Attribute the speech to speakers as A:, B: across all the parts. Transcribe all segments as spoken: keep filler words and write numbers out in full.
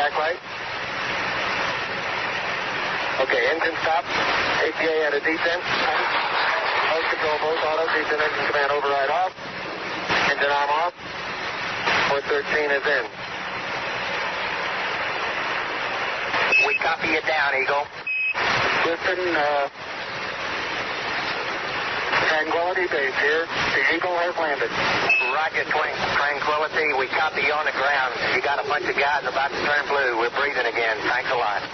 A: Jack right. Okay, engine stop. A P A at a descent. Host control both autos. Descent engine command override off. Engine arm off. four thirteen is in.
B: We copy you down, Eagle.
A: Listen, uh, Tranquility Base here. The Eagle has landed.
B: Roger, Twin. Tranquility. We copy you on the ground. You got a bunch of guys about to turn blue. We're breathing again. Thanks a lot.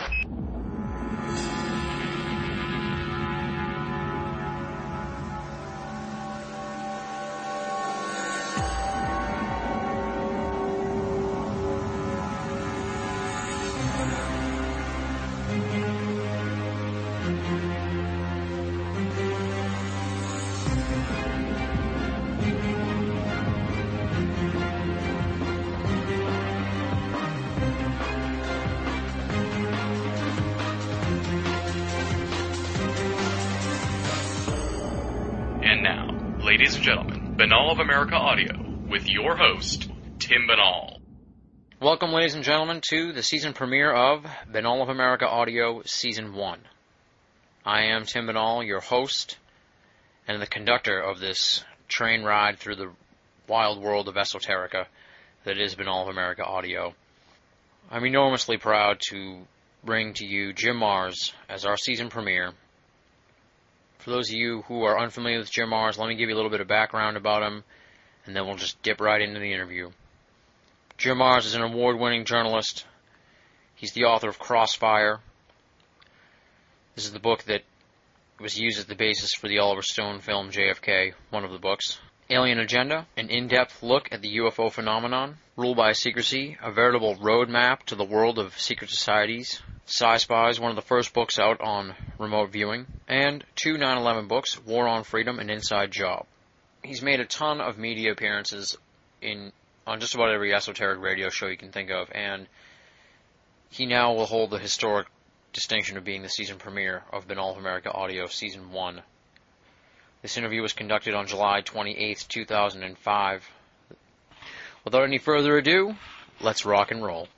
C: And now, ladies and gentlemen, Binnall of America Audio, with your host, Tim Binnall.
D: Welcome, ladies and gentlemen, to the season premiere of Binnall of America Audio Season one. I am Tim Binnall, your host, and the conductor of this train ride through the wild world of esoterica that is Binnall of America Audio. I'm enormously proud to bring to you Jim Marrs as our season premiere. For those of you who are unfamiliar with Jim Marrs, let me give you a little bit of background about him, and then we'll just dip right into the interview. Jim Marrs is an award-winning journalist. He's the author of Crossfire. This is the book that was used as the basis for the Oliver Stone film J F K, one of the books. Alien Agenda, an in-depth look at the U F O phenomenon. Rule by Secrecy, a veritable roadmap to the world of secret societies. Sci-Spies, one of the first books out on remote viewing. And two nine eleven books, War on Freedom and Inside Job. He's made a ton of media appearances in on just about every esoteric radio show you can think of, and he now will hold the historic distinction of being the season premiere of Binnall of America Audio Season one. This interview was conducted on July twenty-eighth, two thousand five. Without any further ado, let's rock and roll.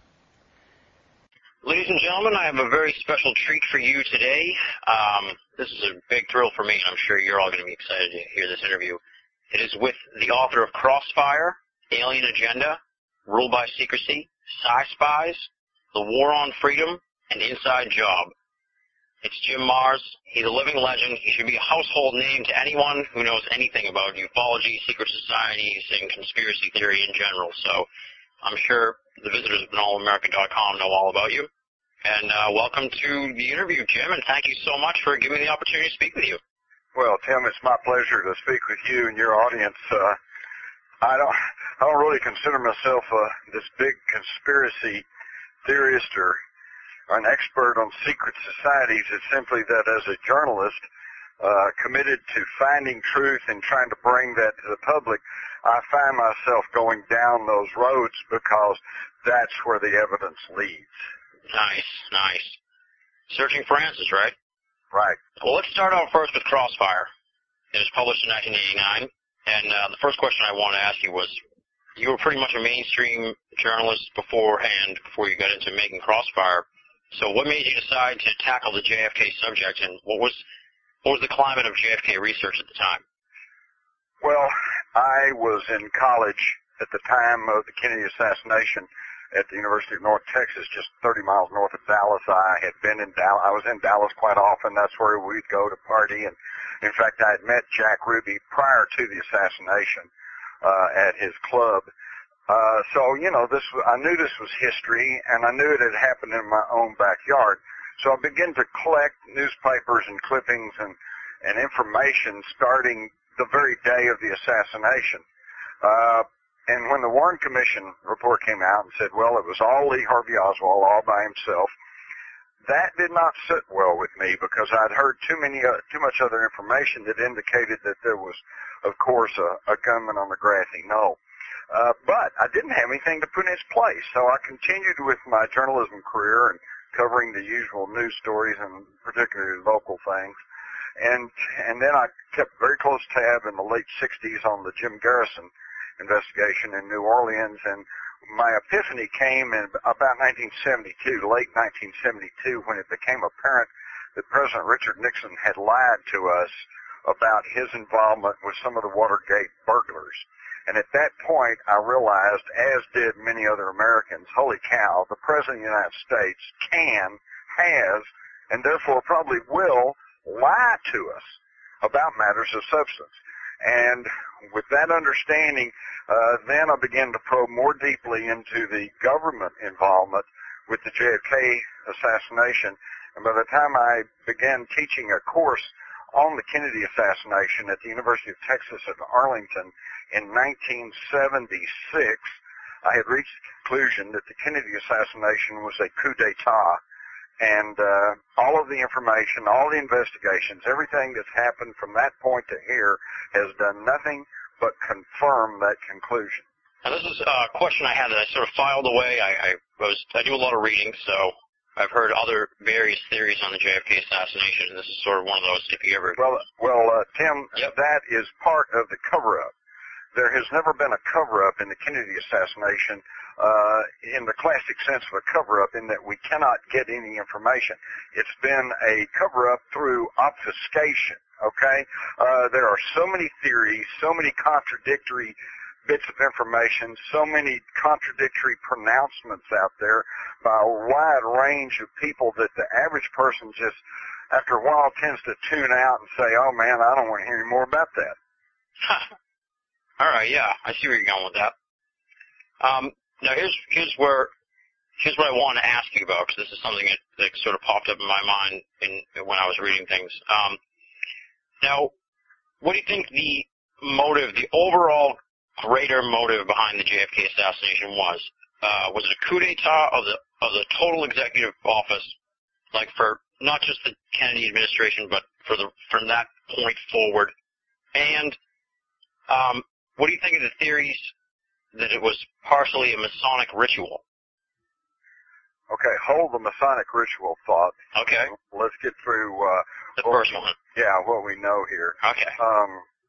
B: Ladies and gentlemen, I have a very special treat for you today. Um, this is a big thrill for me, and I'm sure you're all going to be excited to hear this interview. It is with the author of Crossfire, Alien Agenda, Rule by Secrecy, Sci-Spies, The War on Freedom, and Inside Job. It's Jim Marrs. He's a living legend. He should be a household name to anyone who knows anything about ufology, secret societies, and conspiracy theory in general. So I'm sure the visitors of Binnall of America dot com know all about you. And uh, welcome to the interview, Jim, and thank you so much for giving me the opportunity to speak with you.
E: Well, Tim, it's my pleasure to speak with you and your audience. Uh, I don't, I don't really consider myself uh, this big conspiracy theorist or, or an expert on secret societies. It's simply that as a journalist uh, committed to finding truth and trying to bring that to the public, I find myself going down those roads because that's where the evidence leads.
B: Nice, nice. Searching for answers, right?
E: Right.
B: Well, let's start out first with Crossfire. It was published in nineteen eighty-nine, and uh, the first question I wanted to ask you was, you were pretty much a mainstream journalist beforehand, before you got into making Crossfire. So what made you decide to tackle the J F K subject, and what was what was the climate of J F K research at the time?
E: Well, I was in college at the time of the Kennedy assassination at the University of North Texas, just thirty miles north of Dallas. I had been in Dallas. I was in Dallas quite often. That's where we'd go to party. And in fact, I had met Jack Ruby prior to the assassination uh, at his club. Uh, so, you know, this I knew this was history, and I knew it had happened in my own backyard. So I began to collect newspapers and clippings and, and information starting the very day of the assassination. Uh, and when the Warren Commission report came out and said, well, it was all Lee Harvey Oswald all by himself, that did not sit well with me because I'd heard too many, uh, too much other information that indicated that there was, of course, a, a gunman on the grassy knoll. Uh, but I didn't have anything to put in its place, so I continued with my journalism career and covering the usual news stories and particularly local things. And, and then I kept very close tab in the late sixties on the Jim Garrison investigation in New Orleans, and my epiphany came in about nineteen seventy-two, late nineteen seventy-two, when it became apparent that President Richard Nixon had lied to us about his involvement with some of the Watergate burglars. And at that point, I realized, as did many other Americans, holy cow, the President of the United States can, has, and therefore probably will lie to us about matters of substance. And with that understanding, uh, then I began to probe more deeply into the government involvement with the J F K assassination. And by the time I began teaching a course on the Kennedy assassination at the University of Texas at Arlington in nineteen seventy-six, I had reached the conclusion that the Kennedy assassination was a coup d'etat. And uh, all of the information, all the investigations, everything that's happened from that point to here has done nothing but confirm that conclusion.
B: Now, this is a question I had that I sort of filed away. I, I was I do a lot of reading, so I've heard other various theories on the J F K assassination, and this is sort of one of those. If you ever
E: well, well, uh, Tim,
B: yep.
E: that is part of the cover-up. There has never been a cover-up in the Kennedy assassination uh, in the classic sense of a cover-up, in that we cannot get any information. It's been a cover-up through obfuscation, okay? Uh, there are so many theories, so many contradictory bits of information, so many contradictory pronouncements out there by a wide range of people that the average person just, after a while, tends to tune out and say, oh, man, I don't want to hear any more about that.
B: All right, yeah, I see where you're going with that. Um, now, here's here's where here's what I want to ask you about, because this is something that, that sort of popped up in my mind in, when I was reading things. Um, now, what do you think the motive, the overall greater motive behind the J F K assassination was? Uh, was it a coup d'etat of the of the total executive office, like for not just the Kennedy administration, but for the from that point forward? And um, what do you think of the theories that it was partially a Masonic ritual?
E: Okay, hold the Masonic ritual thought.
B: Okay.
E: Let's get through uh,
B: the first one.
E: Yeah, what we know here.
B: Okay.
E: Um,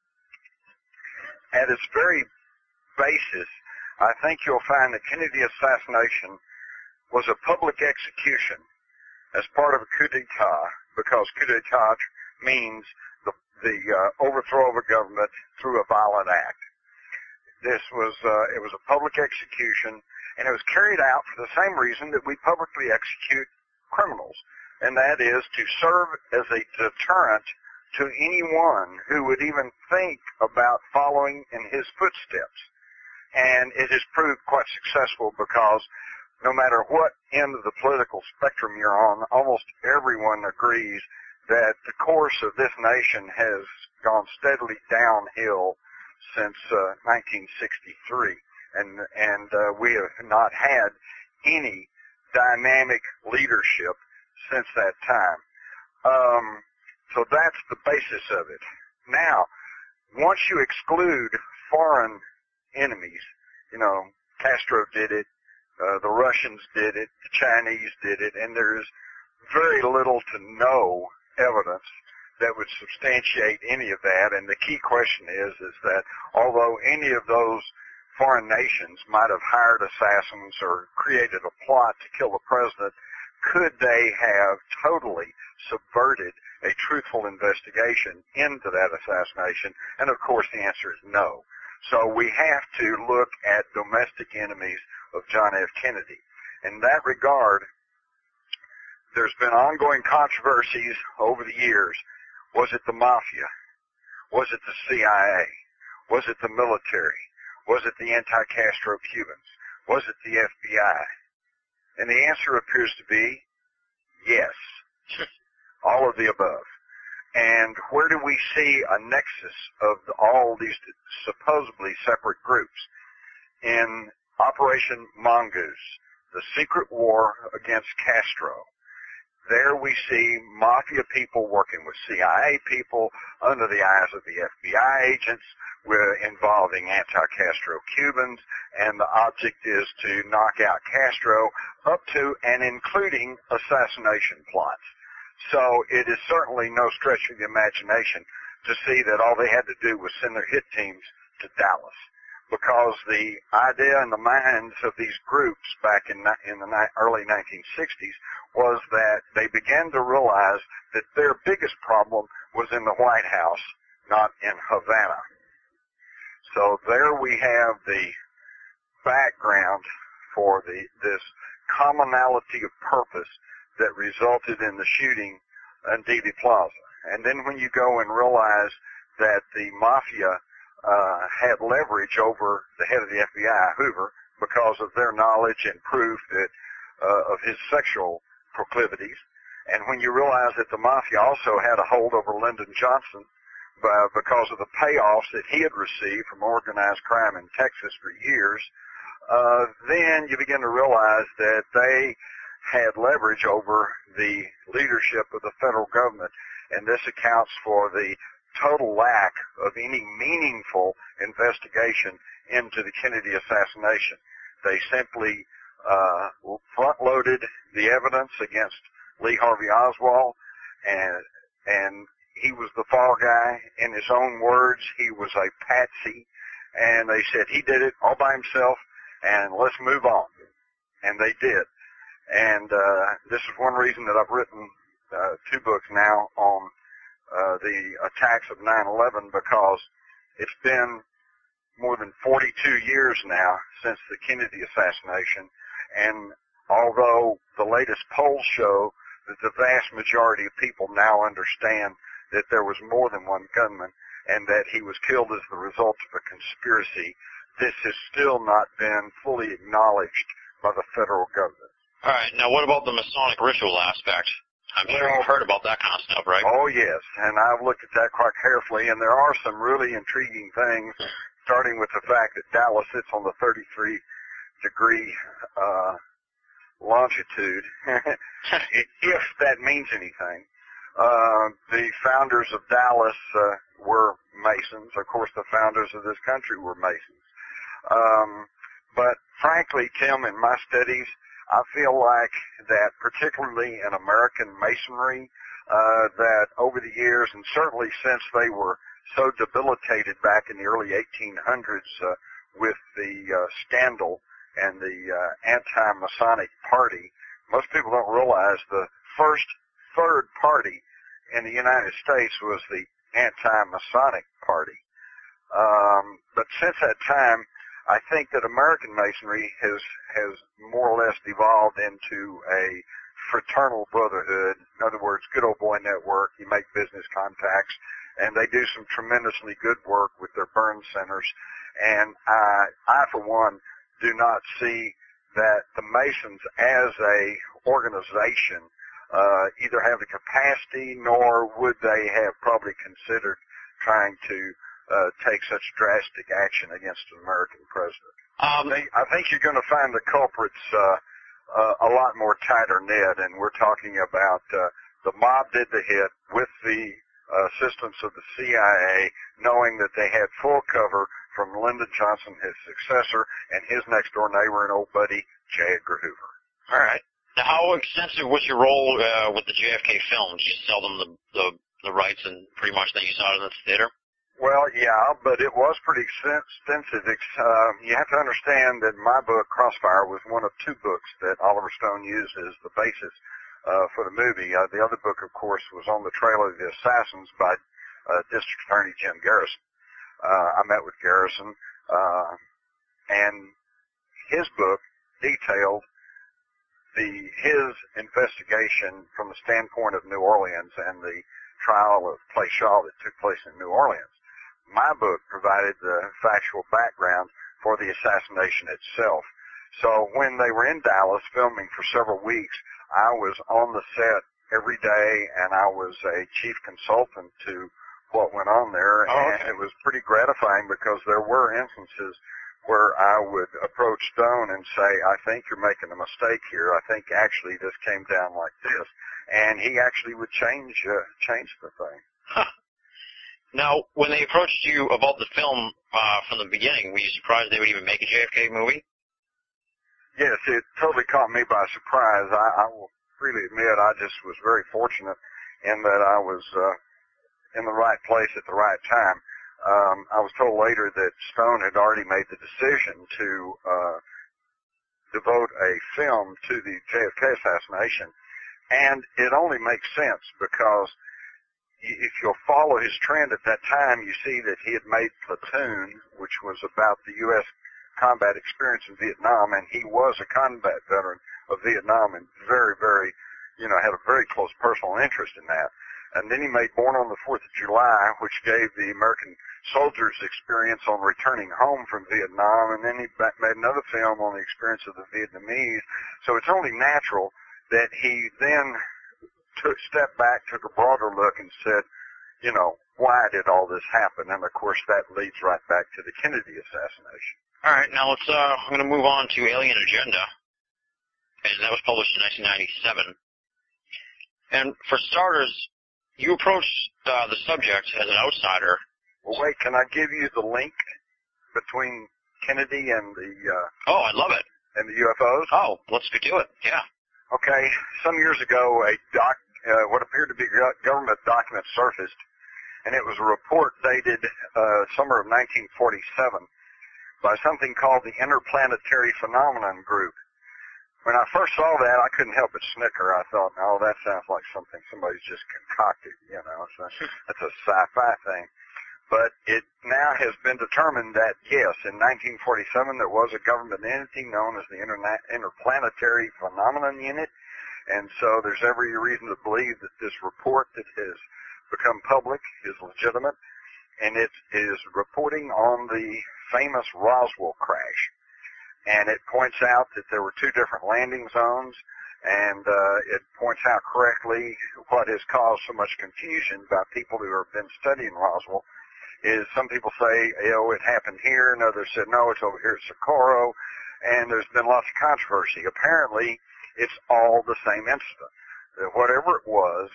E: at its very basis, I think you'll find the Kennedy assassination was a public execution as part of a coup d'etat, because coup d'etat means the, the uh, overthrow of a government through a violent act. This was, uh, it was a public execution, and it was carried out for the same reason that we publicly execute criminals, and that is to serve as a deterrent to anyone who would even think about following in his footsteps. And it has proved quite successful, because no matter what end of the political spectrum you're on, almost everyone agrees that the course of this nation has gone steadily downhill since uh, nineteen sixty-three, and and uh, we have not had any dynamic leadership since that time. Um, so that's the basis of it. Now, once you exclude foreign enemies, you know, Castro did it, uh, the Russians did it, the Chinese did it, and there's very little to no evidence that would substantiate any of that. And the key question is, is that although any of those foreign nations might have hired assassins or created a plot to kill the president, could they have totally subverted a truthful investigation into that assassination? And of course the answer is no. So we have to look at domestic enemies of John F. Kennedy. In that regard, there's been ongoing controversies over the years. Was it the mafia? Was it the C I A? Was it the military? Was it the anti-Castro Cubans? Was it the F B I? And the answer appears to be yes. All of the above. And where do we see a nexus of the, all these supposedly separate groups? In Operation Mongoose, the secret war against Castro. There we see mafia people working with C I A people under the eyes of the F B I agents. We're involving anti-Castro Cubans, and the object is to knock out Castro up to and including assassination plots. So it is certainly no stretch of the imagination to see that all they had to do was send their hit teams to Dallas. because the idea in the minds of these groups back in, in the ni- early nineteen sixties was that they began to realize that their biggest problem was in the White House, not in Havana. So there we have the background for the this commonality of purpose that resulted in the shooting in Dealey Plaza. And then when you go and realize that the mafia uh, had leverage over the head of the F B I, Hoover, because of their knowledge and proof that uh, of his sexual proclivities, and when you realize that the mafia also had a hold over Lyndon Johnson uh, because of the payoffs that he had received from organized crime in Texas for years, uh, then you begin to realize that they had leverage over the leadership of the federal government, and this accounts for the total lack of any meaningful investigation into the Kennedy assassination. They simply uh, front-loaded the evidence against Lee Harvey Oswald, and and he was the fall guy. In his own words, he was a patsy, and they said he did it all by himself, and let's move on. And they did. And uh, this is one reason that I've written uh, two books now on uh, the attacks of nine eleven, because it's been more than forty-two years now since the Kennedy assassination, and although the latest polls show that the vast majority of people now understand that there was more than one gunman and that he was killed as the result of a conspiracy, this has still not been fully acknowledged by the federal government.
B: All right. Now, what about the Masonic ritual aspect? I'm sure
E: Well,
B: you've heard about that kind of stuff, right?
E: Oh, yes, and I've looked at that quite carefully, and there are some really intriguing things, starting with the fact that Dallas sits on the thirty-three degree uh, longitude, if that means anything. Uh, the founders of Dallas uh, were Masons. Of course, the founders of this country were Masons. Um, but frankly, Tim, in my studies, I feel like that particularly in American Masonry, uh, that over the years, and certainly since they were so debilitated back in the early eighteen hundreds uh, with the uh, scandal and the uh, anti-Masonic party, most people don't realize the first third party in the United States was the anti-Masonic party. Um, but since that time, I think that American Masonry has has more or less devolved into a fraternal brotherhood. In other words, good old boy network. You make business contacts, and they do some tremendously good work with their burn centers. And I, I for one, do not see that the Masons as a organization uh, either have the capacity, nor would they have probably considered trying to uh, take such drastic action against an American president.
B: Um,
E: I think, I think you're going to find the culprits uh, uh, a lot more tighter knit, and we're talking about uh, the mob did the hit with the uh, assistance of the C I A, knowing that they had full cover from Lyndon Johnson, his successor, and his next-door neighbor and old buddy, J. Edgar Hoover.
B: All right. Now, how extensive was your role uh, with the J F K film? Did you sell them the, the, the rights and pretty much then you saw it in the theater?
E: Well, yeah, but it was pretty extensive. Uh, you have to understand that my book, Crossfire, was one of two books that Oliver Stone used as the basis uh, for the movie. Uh, the other book, of course, was on the trail of the assassins by uh, District Attorney Jim Garrison. Uh, I met with Garrison, uh, and his book detailed the his investigation from the standpoint of New Orleans and the trial of Clay Shaw that took place in New Orleans. My book provided the factual background for the assassination itself. So when they were in Dallas filming for several weeks, I was on the set every day, and I was a chief consultant to what went on there,
B: oh, okay.
E: and it was pretty gratifying because there were instances where I would approach Stone and say, I think you're making a mistake here. I think actually this came down like this. And he actually would change uh, change the thing.
B: Huh. Now, when they approached you about the film uh, from the beginning, were you surprised they would even make a J F K movie?
E: Yes, it totally caught me by surprise. I, I will freely admit I just was very fortunate in that I was uh, in the right place at the right time. um, I was told later that Stone had already made the decision to uh, devote a film to the J F K assassination, and it only makes sense because if you'll follow his trend at that time, you see that he had made Platoon, which was about the U S combat experience in Vietnam, and he was a combat veteran of Vietnam and very, very, you know, had a very close personal interest in that. And then he made Born on the fourth of July, which gave the American soldiers experience on returning home from Vietnam, and then he made another film on the experience of the Vietnamese. So it's only natural that he then took stepped back, took a broader look, and said, you know, why did all this happen? And of course, that leads right back to the Kennedy assassination.
B: All right, now let's. Uh, I'm going to move on to Alien Agenda, and that was published in nineteen ninety-seven. And for starters, you approached uh, the subject as an outsider.
E: Well, wait, can I give you the link between Kennedy and the? Uh,
B: oh, I love it.
E: And the U F Os.
B: Oh, let's do it. Yeah.
E: Okay, some years ago, a doc, uh, what appeared to be a government document surfaced, and it was a report dated uh, summer of nineteen forty-seven by something called the Interplanetary Phenomenon Group. When I first saw that, I couldn't help but snicker. I thought, oh, that sounds like something somebody's just concocted, you know. So that's a sci-fi thing. But it now has been determined that, yes, in nineteen forty-seven there was a government entity known as the Interna- Interplanetary Phenomenon Unit, and so there's every reason to believe that this report that has become public is legitimate, and it is reporting on the famous Roswell crash. And it points out that there were two different landing zones, and uh, it points out correctly what has caused so much confusion by people who have been studying Roswell. Is some people say, oh, it happened here, and others said, no, it's over here at Socorro, and there's been lots of controversy. Apparently, it's all the same incident. That whatever it was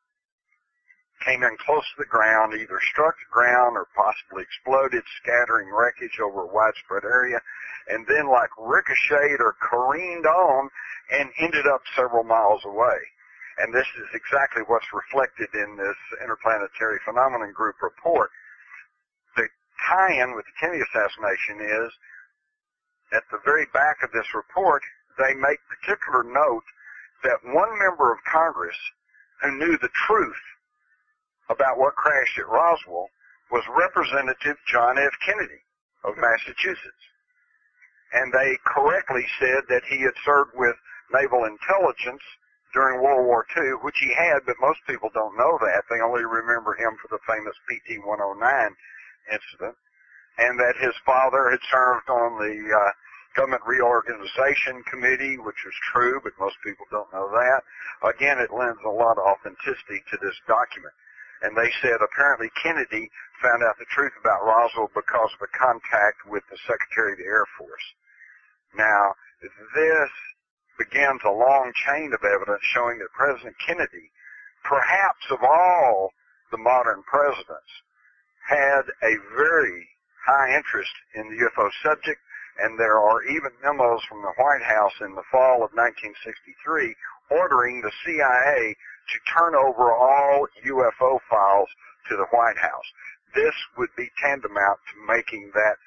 E: came in close to the ground, either struck the ground or possibly exploded, scattering wreckage over a widespread area, and then like ricocheted or careened on and ended up several miles away. And this is exactly what's reflected in this Interplanetary Phenomenon Group report. The tie-in with the Kennedy assassination is, at the very back of this report, they make particular note that one member of Congress who knew the truth about what crashed at Roswell was Representative John F. Kennedy of Massachusetts. And they correctly said that he had served with naval intelligence during World War Two, which he had, but most people don't know that. They only remember him for the famous P T one oh nine incident, and that his father had served on the uh, Government Reorganization Committee, which was true, but most people don't know that. Again, it lends a lot of authenticity to this document. And they said apparently Kennedy found out the truth about Roswell because of a contact with the Secretary of the Air Force. Now, this begins a long chain of evidence showing that President Kennedy, perhaps of all the modern presidents, had a very high interest in the U F O subject, and there are even memos from the White House in the fall of nineteen sixty-three ordering the C I A to turn over all U F O files to the White House. This would be tantamount to making that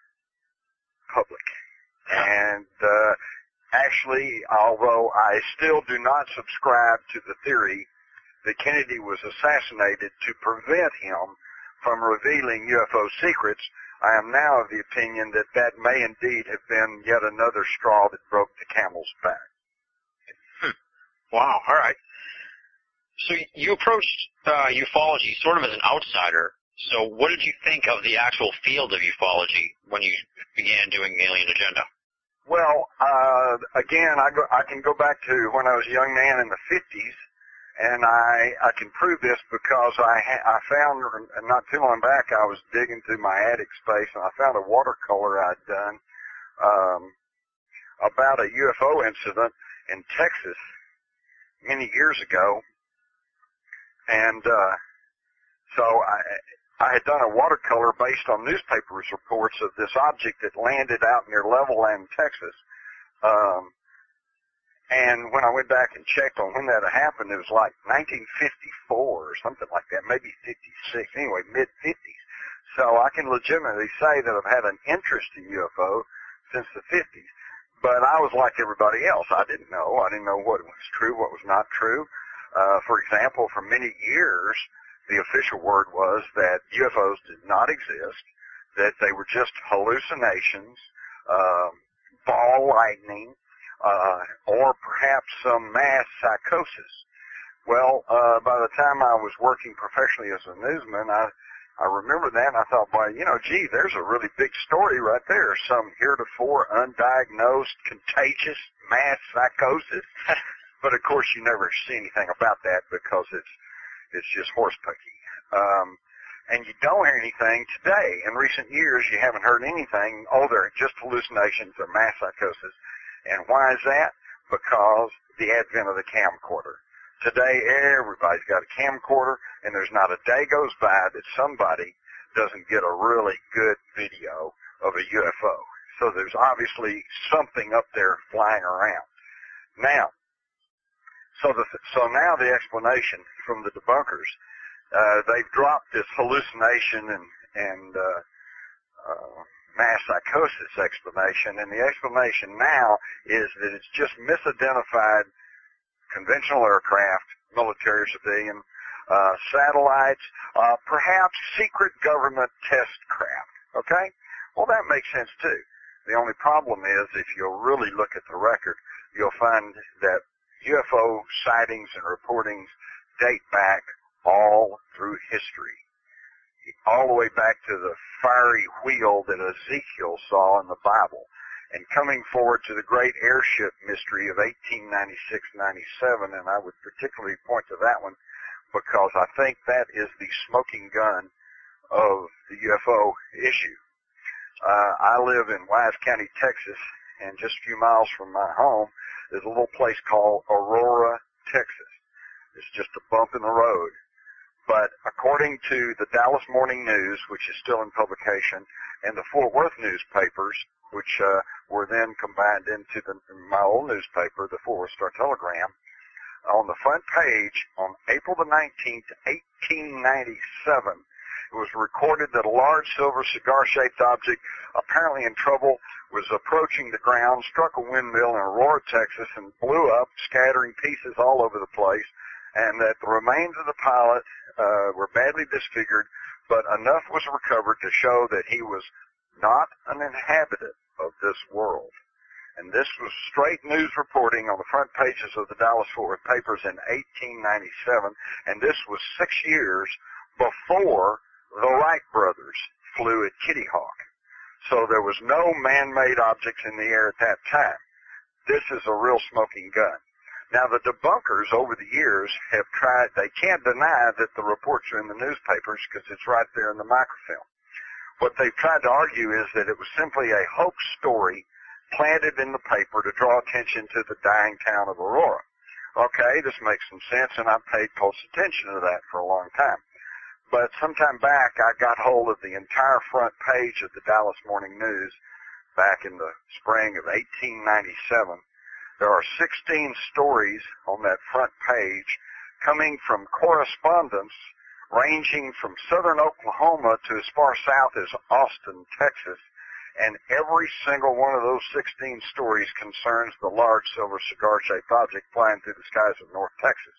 E: public. And uh, actually, although I still do not subscribe to the theory that Kennedy was assassinated to prevent him from revealing U F O secrets, I am now of the opinion that that may indeed have been yet another straw that broke the camel's back.
B: Hmm. Wow, all right. So you approached uh, ufology sort of as an outsider. So what did you think of the actual field of ufology when you began doing Alien Agenda?
E: Well, uh, again, I, go, I can go back to when I was a young man in the fifties, and I, I can prove this because I, ha- I found, not too long back, I was digging through my attic space, and I found a watercolor I'd done um, about a U F O incident in Texas many years ago. And uh, so I, I had done a watercolor based on newspapers reports of this object that landed out near Levelland, Texas. Um, and when I went back and checked on when that happened, it was like nineteen fifty-four or something like that, maybe fifty-six, anyway, mid-fifties. So I can legitimately say that I've had an interest in U F O since the fifties. But I was like everybody else. I didn't know. I didn't know what was true, what was not true. Uh, for example, for many years, the official word was that U F Os did not exist, that they were just hallucinations, uh, ball lightning, uh, or perhaps some mass psychosis. Well, uh, by the time I was working professionally as a newsman, I, I remember that and I thought, boy, you know, gee, there's a really big story right there. Some heretofore undiagnosed, contagious mass psychosis. But of course you never see anything about that because it's, it's just horsepucky. Um, and you don't hear anything today. In recent years, you haven't heard anything. Oh, they're just hallucinations or mass psychosis. And why is that? Because the advent of the camcorder. Today, everybody's got a camcorder, and there's not a day goes by that somebody doesn't get a really good video of a U F O. So there's obviously something up there flying around. Now, so the, so now the explanation from the debunkers, uh, they've dropped this hallucination and, and, uh, uh, mass psychosis explanation, and the explanation now is that it's just misidentified conventional aircraft, military or civilian, uh, satellites, uh, perhaps secret government test craft. Okay? Well, that makes sense too. The only problem is if you'll really look at the record, you'll find that U F O sightings and reportings date back all through history, all the way back to the fiery wheel that Ezekiel saw in the Bible, and coming forward to the great airship mystery of eighteen ninety-six ninety-seven, and I would particularly point to that one because I think that is the smoking gun of the U F O issue. Uh, I live in Wise County, Texas, and just a few miles from my home is a little place called Aurora, Texas. It's just a bump in the road. But according to the Dallas Morning News, which is still in publication, and the Fort Worth newspapers, which uh, were then combined into the, my old newspaper, the Fort Worth Star-Telegram, on the front page on April the nineteenth, eighteen ninety-seven, it was recorded that a large silver cigar-shaped object, apparently in trouble, was approaching the ground, struck a windmill in Aurora, Texas, and blew up, scattering pieces all over the place, and that the remains of the pilot uh, were badly disfigured, but enough was recovered to show that he was not an inhabitant of this world. And this was straight news reporting on the front pages of the Dallas-Fort Worth papers in eighteen ninety-seven, and this was six years before the Wright brothers flew at Kitty Hawk. So there was no man-made objects in the air at that time. This is a real smoking gun. Now, the debunkers over the years have tried, they can't deny that the reports are in the newspapers because it's right there in the microfilm. What they've tried to argue is that it was simply a hoax story planted in the paper to draw attention to the dying town of Aurora. Okay, this makes some sense, and I've paid close attention to that for a long time. But sometime back, I got hold of the entire front page of the Dallas Morning News back in the spring of eighteen ninety-seven. There are sixteen stories on that front page coming from correspondents ranging from southern Oklahoma to as far south as Austin, Texas, and every single one of those sixteen stories concerns the large silver cigar-shaped object flying through the skies of North Texas.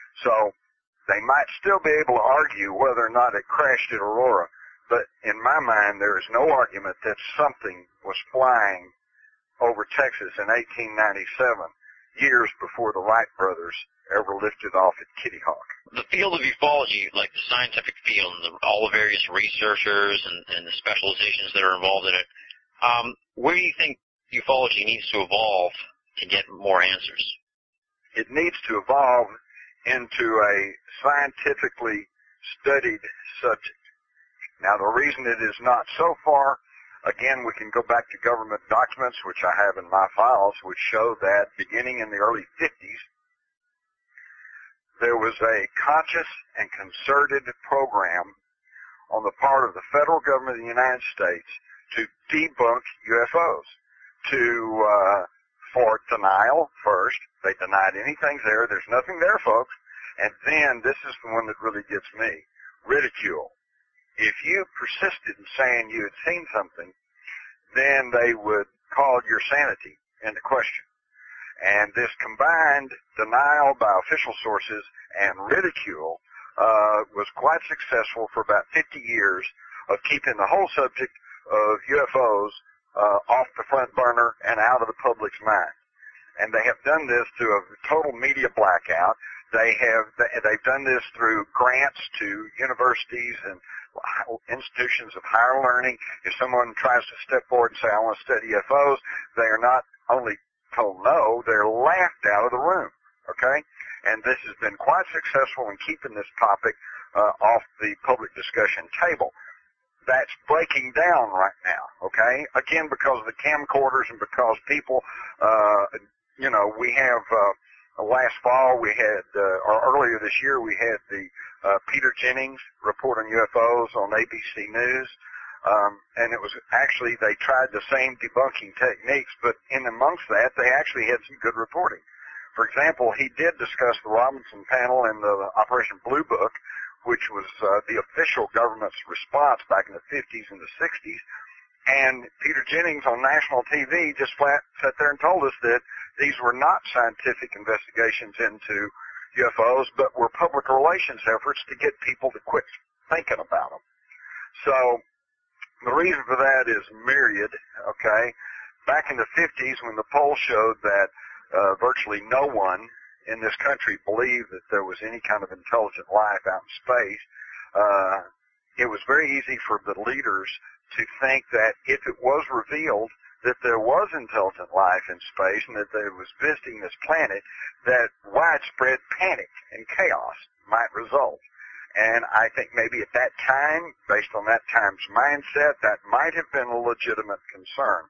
E: So they might still be able to argue whether or not it crashed at Aurora, but in my mind there is no argument that something was flying over Texas in eighteen ninety-seven, years before the Wright brothers ever lifted off at Kitty Hawk.
B: The field of ufology, like the scientific field, and the, all the various researchers and, and the specializations that are involved in it, um, where do you think ufology needs to evolve to get more answers?
E: It needs to evolve into a scientifically studied subject. Now, the reason it is not so far, again, we can go back to government documents, which I have in my files, which show that beginning in the early fifties, there was a conscious and concerted program on the part of the federal government of the United States to debunk U F Os, to, uh, for denial first. They denied anything's there. There's nothing there, folks. And then, this is the one that really gets me, ridicule. if you persisted in saying you had seen something, then they would call your sanity into question. And this combined denial by official sources and ridicule uh, was quite successful for about fifty years of keeping the whole subject of U F Os uh, off the front burner and out of the public's mind. And they have done this through a total media blackout. They have, they've done this through grants to universities and institutions of higher learning. If someone tries to step forward and say, I want to study U F Os, they are not only told no, they're laughed out of the room, okay? And this has been quite successful in keeping this topic uh, off the public discussion table. That's breaking down right now, okay? Again, because of the camcorders and because people, uh, you know, we have, uh, last fall we had, uh, or earlier this year we had the uh, Peter Jennings report on U F Os on A B C News. Um, and it was actually, they tried the same debunking techniques, but in amongst that, they actually had some good reporting. For example, he did discuss the Robinson panel and the Operation Blue Book, which was uh, the official government's response back in the fifties and the sixties. And Peter Jennings on national T V just flat sat there and told us that these were not scientific investigations into U F Os, but were public relations efforts to get people to quit thinking about them. So, the reason for that is myriad, okay? Back in the fifties, when the poll showed that uh, virtually no one in this country believed that there was any kind of intelligent life out in space, uh, it was very easy for the leaders to think that if it was revealed that there was intelligent life in space and that they was visiting this planet, that widespread panic and chaos might result. And I think maybe at that time, based on that time's mindset, that might have been a legitimate concern.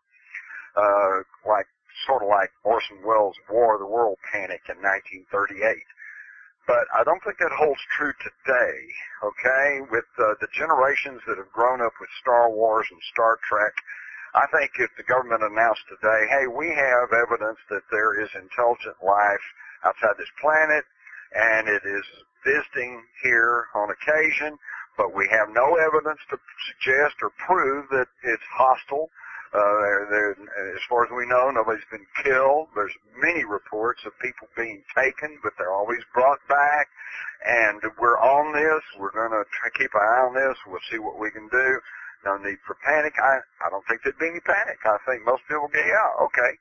E: Uh, like, sort of like Orson Welles' War of the World panic in nineteen thirty-eight. But I don't think that holds true today, okay? With uh, the generations that have grown up with Star Wars and Star Trek, I think if the government announced today, hey, we have evidence that there is intelligent life outside this planet, and it is visiting here on occasion, but we have no evidence to suggest or prove that it's hostile. Uh, they're, they're, as far as we know, nobody's been killed. There's many reports of people being taken, but they're always brought back. And we're on this. We're going to try to keep an eye on this. We'll see what we can do. No need for panic. I, I don't think there'd be any panic. I think most people will be, yeah, okay.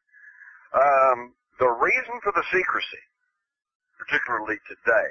E: Um, the reason for the secrecy, particularly today,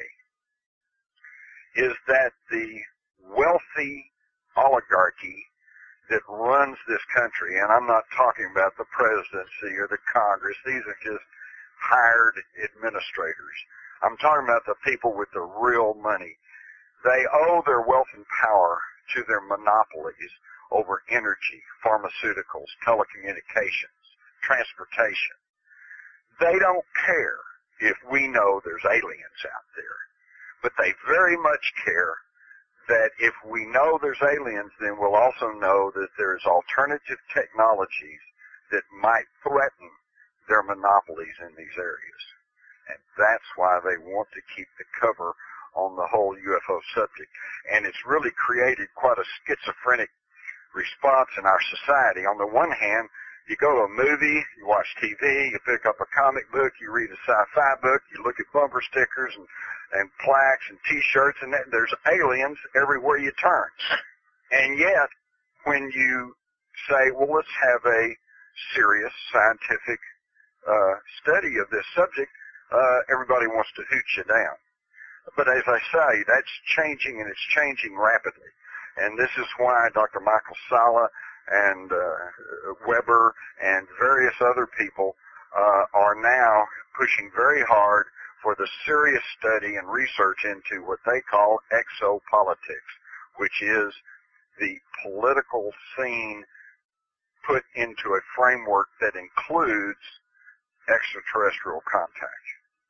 E: is that the wealthy oligarchy that runs this country, and I'm not talking about the presidency or the Congress, these are just hired administrators. I'm talking about the people with the real money. They owe their wealth and power to their monopolies over energy, pharmaceuticals, telecommunications, transportation. They don't care if we know there's aliens out there. But they very much care that if we know there's aliens, then we'll also know that there's alternative technologies that might threaten their monopolies in these areas. And that's why they want to keep the cover on the whole U F O subject. And it's really created quite a schizophrenic response in our society. On the one hand, you go to a movie, you watch T V, you pick up a comic book, you read a sci-fi book, you look at bumper stickers and, and plaques and T-shirts, and that, there's aliens everywhere you turn. And yet, when you say, well, let's have a serious scientific uh, study of this subject, uh, everybody wants to hoot you down. But as I say, that's changing, and it's changing rapidly. And this is why Doctor Michael Salla and uh, Weber and various other people uh, are now pushing very hard for the serious study and research into what they call exopolitics, which is the political scene put into a framework that includes extraterrestrial contact.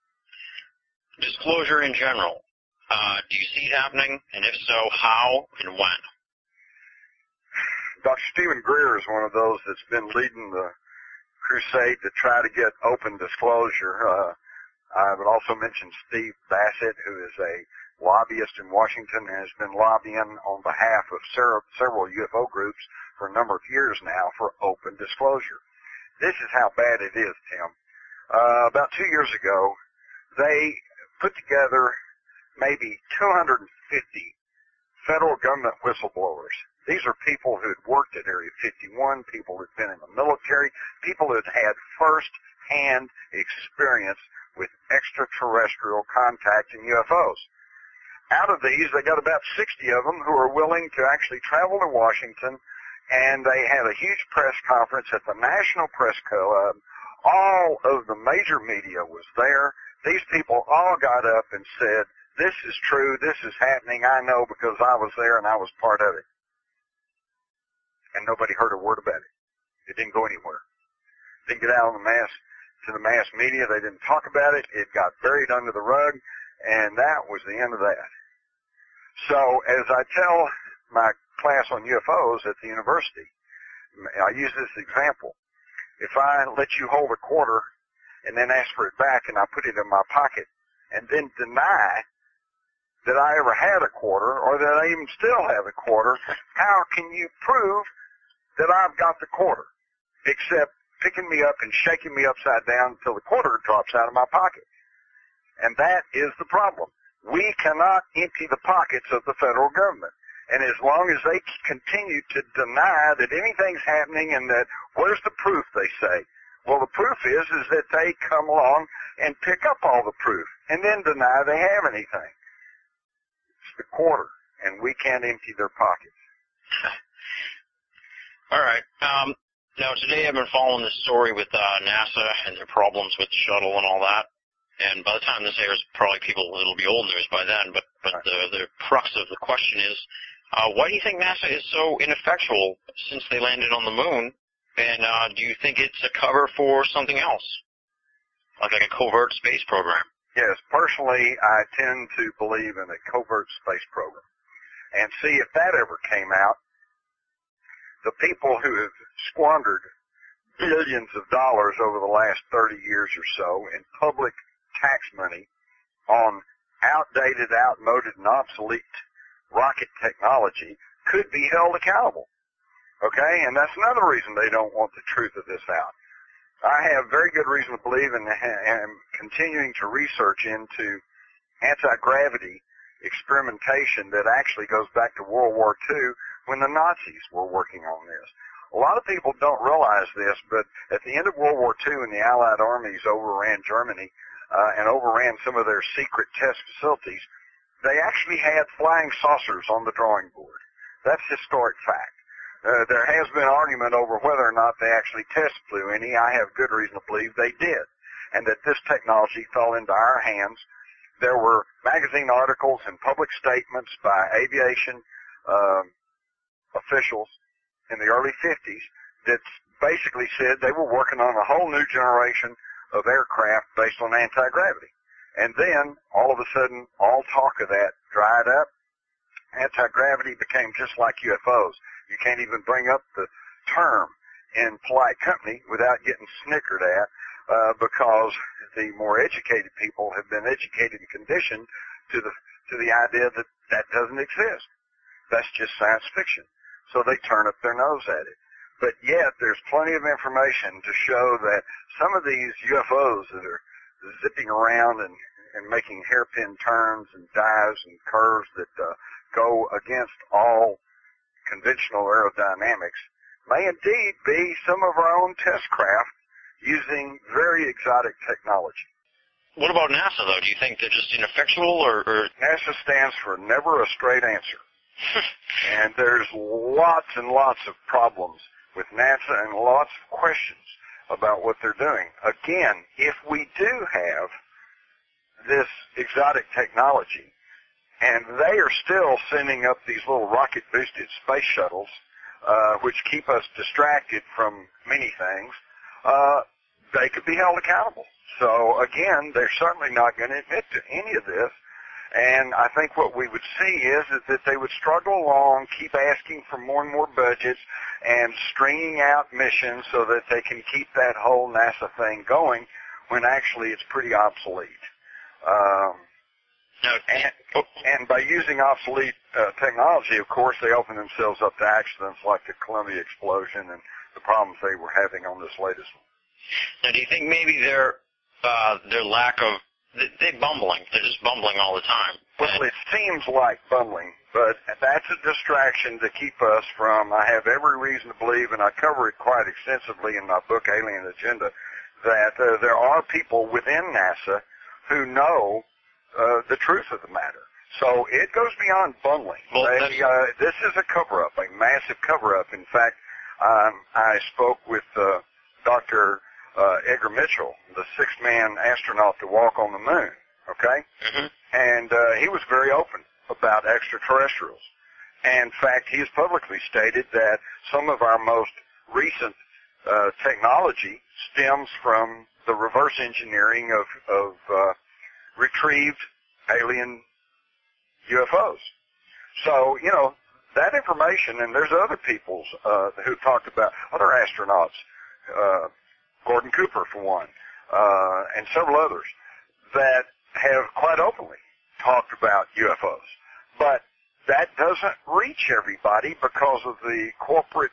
B: Disclosure in general. Uh, do you see it happening? And if so, how and when?
E: Doctor Stephen Greer is one of those that's been leading the crusade to try to get open disclosure. Uh, I would also mention Steve Bassett, who is a lobbyist in Washington and has been lobbying on behalf of several U F O groups for a number of years now for open disclosure. This is how bad it is, Tim. Uh, about two years ago, they put together maybe two hundred fifty federal government whistleblowers. These are people who had worked at Area fifty-one, people who had been in the military, people who had had first-hand experience with extraterrestrial contact and U F Os. Out of these, they got about sixty of them who are willing to actually travel to Washington, and they had a huge press conference at the National Press Club. All of the major media was there. These people all got up and said, this is true, this is happening, I know because I was there and I was part of it. And nobody heard a word about it. It didn't go anywhere. It didn't get out on the mass, to the mass media. They didn't talk about it. It got buried under the rug, and that was the end of that. So as I tell my class on U F Os at the university, I use this example. If I let you hold a quarter and then ask for it back and I put it in my pocket and then deny that I ever had a quarter or that I even still have a quarter, how can you prove that I've got the quarter? Except picking me up and shaking me upside down until the quarter drops out of my pocket. And that is the problem. We cannot empty the pockets of the federal government. And as long as they continue to deny that anything's happening and that, where's the proof, they say? Well, the proof is, is that they come along and pick up all the proof and then deny they have anything. It's the quarter, and we can't empty their pockets.
B: All right. Um, now, today I've been following this story with uh, NASA and their problems with the shuttle and all that. And by the time this airs, probably people, it'll be old news by then. But, but the, the crux of the question is, uh, why do you think NASA is so ineffectual since they landed on the moon? And uh, do you think it's a cover for something else, like, like a covert space program?
E: Yes, personally, I tend to believe in a covert space program. And see, if that ever came out, the people who have squandered billions of dollars over the last thirty years or so in public tax money on outdated, outmoded, and obsolete rocket technology could be held accountable. Okay? And that's another reason they don't want the truth of this out. I have very good reason to believe and am continuing to research into anti-gravity experimentation that actually goes back to World War Two when the Nazis were working on this. A lot of people don't realize this, but at the end of World War Two, when the Allied armies overran Germany uh, and overran some of their secret test facilities, they actually had flying saucers on the drawing board. That's historic fact. Uh, there has been argument over whether or not they actually test flew any. I have good reason to believe they did, and that this technology fell into our hands. There were magazine articles and public statements by aviation uh, officials in the early fifties that basically said they were working on a whole new generation of aircraft based on anti-gravity. And then, all of a sudden, all talk of that dried up. Anti-gravity became just like U F Os. You can't even bring up the term in polite company without getting snickered at, uh, because the more educated people have been educated and conditioned to the to the idea that that doesn't exist. That's just science fiction. So they turn up their nose at it. But yet, there's plenty of information to show that some of these U F Os that are zipping around and, and making hairpin turns and dives and curves that uh, go against all conventional aerodynamics may indeed be some of our own test craft using very exotic technology.
B: What about NASA, though? Do you think they're just ineffectual, or, or...
E: NASA stands for never a straight answer. And there's lots and lots of problems with NASA and lots of questions about what they're doing. Again, if we do have this exotic technology, and they are still sending up these little rocket-boosted space shuttles, uh, which keep us distracted from many things, uh, they could be held accountable. So, again, they're certainly not going to admit to any of this. And I think what we would see is, is that they would struggle along, keep asking for more and more budgets, and stringing out missions so that they can keep that whole NASA thing going, when actually it's pretty obsolete. Um,
B: no,
E: and,
B: oh.
E: and by using obsolete uh, technology, of course, they open themselves up to accidents like the Columbia explosion and the problems they were having on this latest one.
B: Now, do you think maybe their uh, their lack of they're bumbling? They're just bumbling all the time.
E: Well, it seems like bumbling, but that's a distraction to keep us from. I have every reason to believe, and I cover it quite extensively in my book, Alien Agenda, that uh, there are people within NASA who know uh, the truth of the matter. So it goes beyond bumbling.
B: Well,
E: they, uh, this is a cover-up, a massive cover-up. In fact, um, I spoke with uh, Doctor Uh, Edgar Mitchell, the sixth-man astronaut to walk on the moon, okay?
B: Mm-hmm.
E: And uh, he was very open about extraterrestrials. And in fact, he has publicly stated that some of our most recent uh, technology stems from the reverse engineering of, of uh, retrieved alien U F Os. So, you know, that information, and there's other people uh, who talked about, other astronauts, uh, Gordon Cooper, for one, uh, and several others, that have quite openly talked about U F Os. But that doesn't reach everybody because of the corporate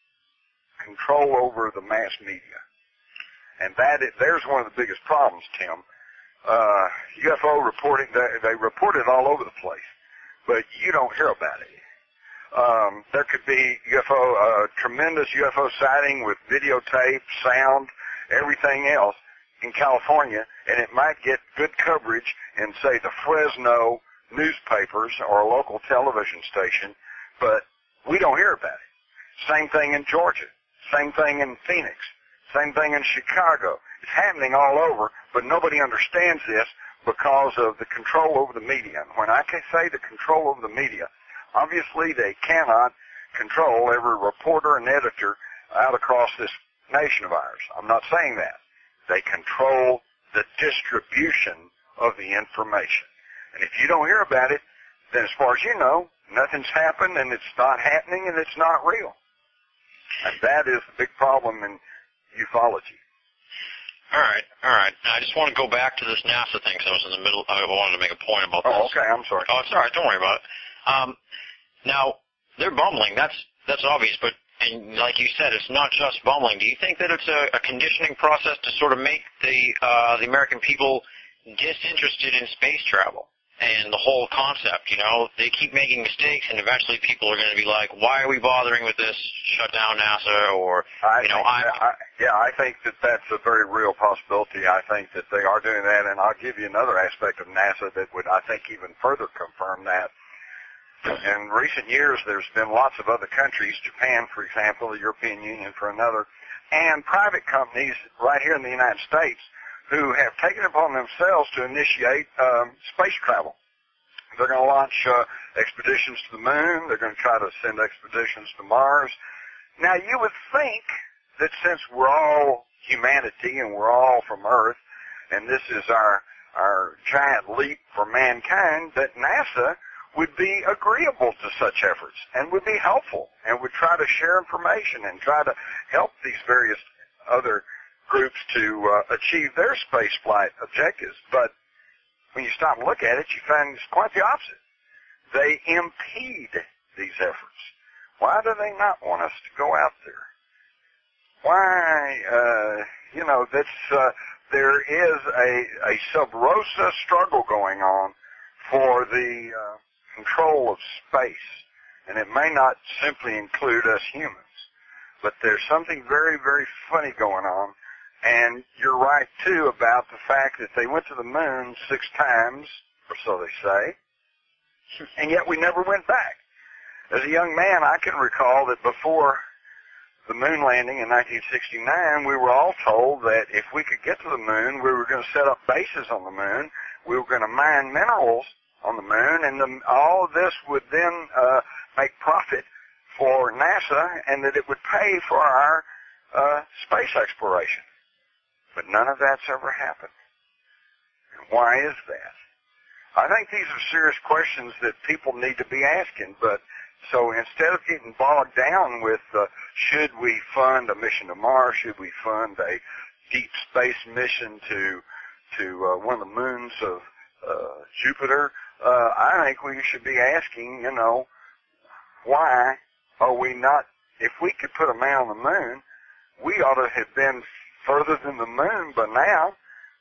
E: control over the mass media. And that is, there's one of the biggest problems, Tim. Uh, U F O reporting, they, they report it all over the place, but you don't hear about it. Um, there could be U F O, a uh, tremendous U F O sighting with videotape, sound, everything else in California, and it might get good coverage in, say, the Fresno newspapers or a local television station, but we don't hear about it. Same thing in Georgia. Same thing in Phoenix. Same thing in Chicago. It's happening all over, but nobody understands this because of the control over the media. And when I can say the control over the media, obviously they cannot control every reporter and editor out across this nation of ours. I'm not saying that. They control the distribution of the information. And if you don't hear about it, then as far as you know, nothing's happened and it's not happening and it's not real. And that is the big problem in ufology.
B: All right, all right. Now, I just want to go back to this NASA thing because I was in the middle. I wanted to make a point about this.
E: Oh, okay. I'm sorry.
B: Oh, it's all right. Don't worry about it. Um, now, they're bumbling. That's that's obvious, but and like you said, it's not just bumbling. Do you think that it's a, a conditioning process to sort of make the uh, the American people disinterested in space travel and the whole concept? You know, they keep making mistakes, and eventually people are going to be like, "Why are we bothering with this? Shut down NASA!" Or
E: I
B: you know,
E: think,
B: I'm.
E: I, yeah, I think that that's a very real possibility. I think that they are doing that, and I'll give you another aspect of NASA that would, I think, even further confirm that. In recent years, there's been lots of other countries, Japan, for example, the European Union for another, and private companies right here in the United States who have taken it upon themselves to initiate um, space travel. They're going to launch uh, expeditions to the moon. They're going to try to send expeditions to Mars. Now, you would think that since we're all humanity and we're all from Earth, and this is our our giant leap for mankind, that NASA would be agreeable to such efforts and would be helpful and would try to share information and try to help these various other groups to uh, achieve their space flight objectives. But when you stop and look at it, you find it's quite the opposite. They impede these efforts. Why do they not want us to go out there? Why, uh, you know, that's, uh, there is a, a sub rosa struggle going on for the uh, control of space. And it may not simply include us humans, but there's something very, very funny going on. And you're right, too, about the fact that they went to the moon six times, or so they say, and yet we never went back. As a young man, I can recall that before the moon landing in nineteen sixty-nine, we were all told that if we could get to the moon, we were going to set up bases on the moon, we were going to mine minerals on the moon, and the, all of this would then uh, make profit for NASA, and that it would pay for our uh, space exploration. But none of that's ever happened. And why is that? I think these are serious questions that people need to be asking, but so instead of getting bogged down with uh, should we fund a mission to Mars, should we fund a deep space mission to to uh, one of the moons of uh, Jupiter, uh, I think we should be asking, you know, why are we not, if we could put a man on the moon, we ought to have been further than the moon by now.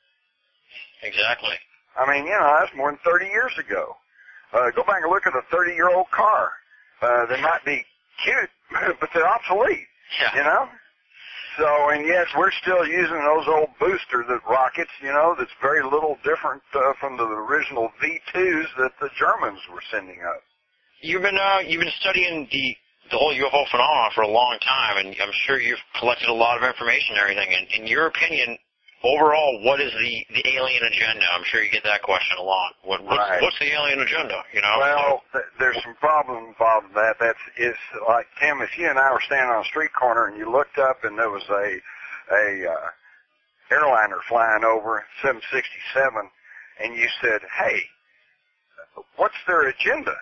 B: Exactly.
E: I mean, you know, that's more than thirty years ago. Uh, go back and look at a thirty-year-old car. Uh, they might be cute, but they're obsolete,
B: yeah.
E: you know? So, and yet we're still using those old booster that rockets, you know, that's very little different uh, from the original V twos that the Germans were sending up.
B: You've been uh, you've been studying the the whole U F O phenomenon for a long time, and I'm sure you've collected a lot of information and everything. And in your opinion, overall, what is the, the alien agenda? I'm sure you get that question a lot. What, what's,
E: right.
B: what's the alien agenda? You know.
E: Well, th- there's some problem involved in that. That's it's like Tim, if you and I were standing on a street corner and you looked up and there was a a uh, airliner flying over seven sixty-seven, and you said, "Hey, what's their agenda?"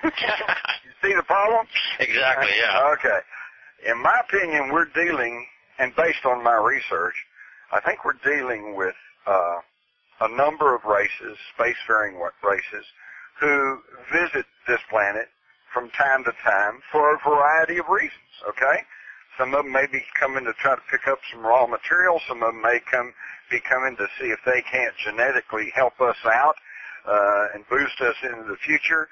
E: You see the problem?
B: Exactly. Yeah.
E: Okay. In my opinion, we're dealing, and based on my research, I think we're dealing with uh, a number of races, spacefaring races, who visit this planet from time to time for a variety of reasons, okay? Some of them may be coming to try to pick up some raw material. Some of them may come be coming to see if they can't genetically help us out uh, and boost us into the future.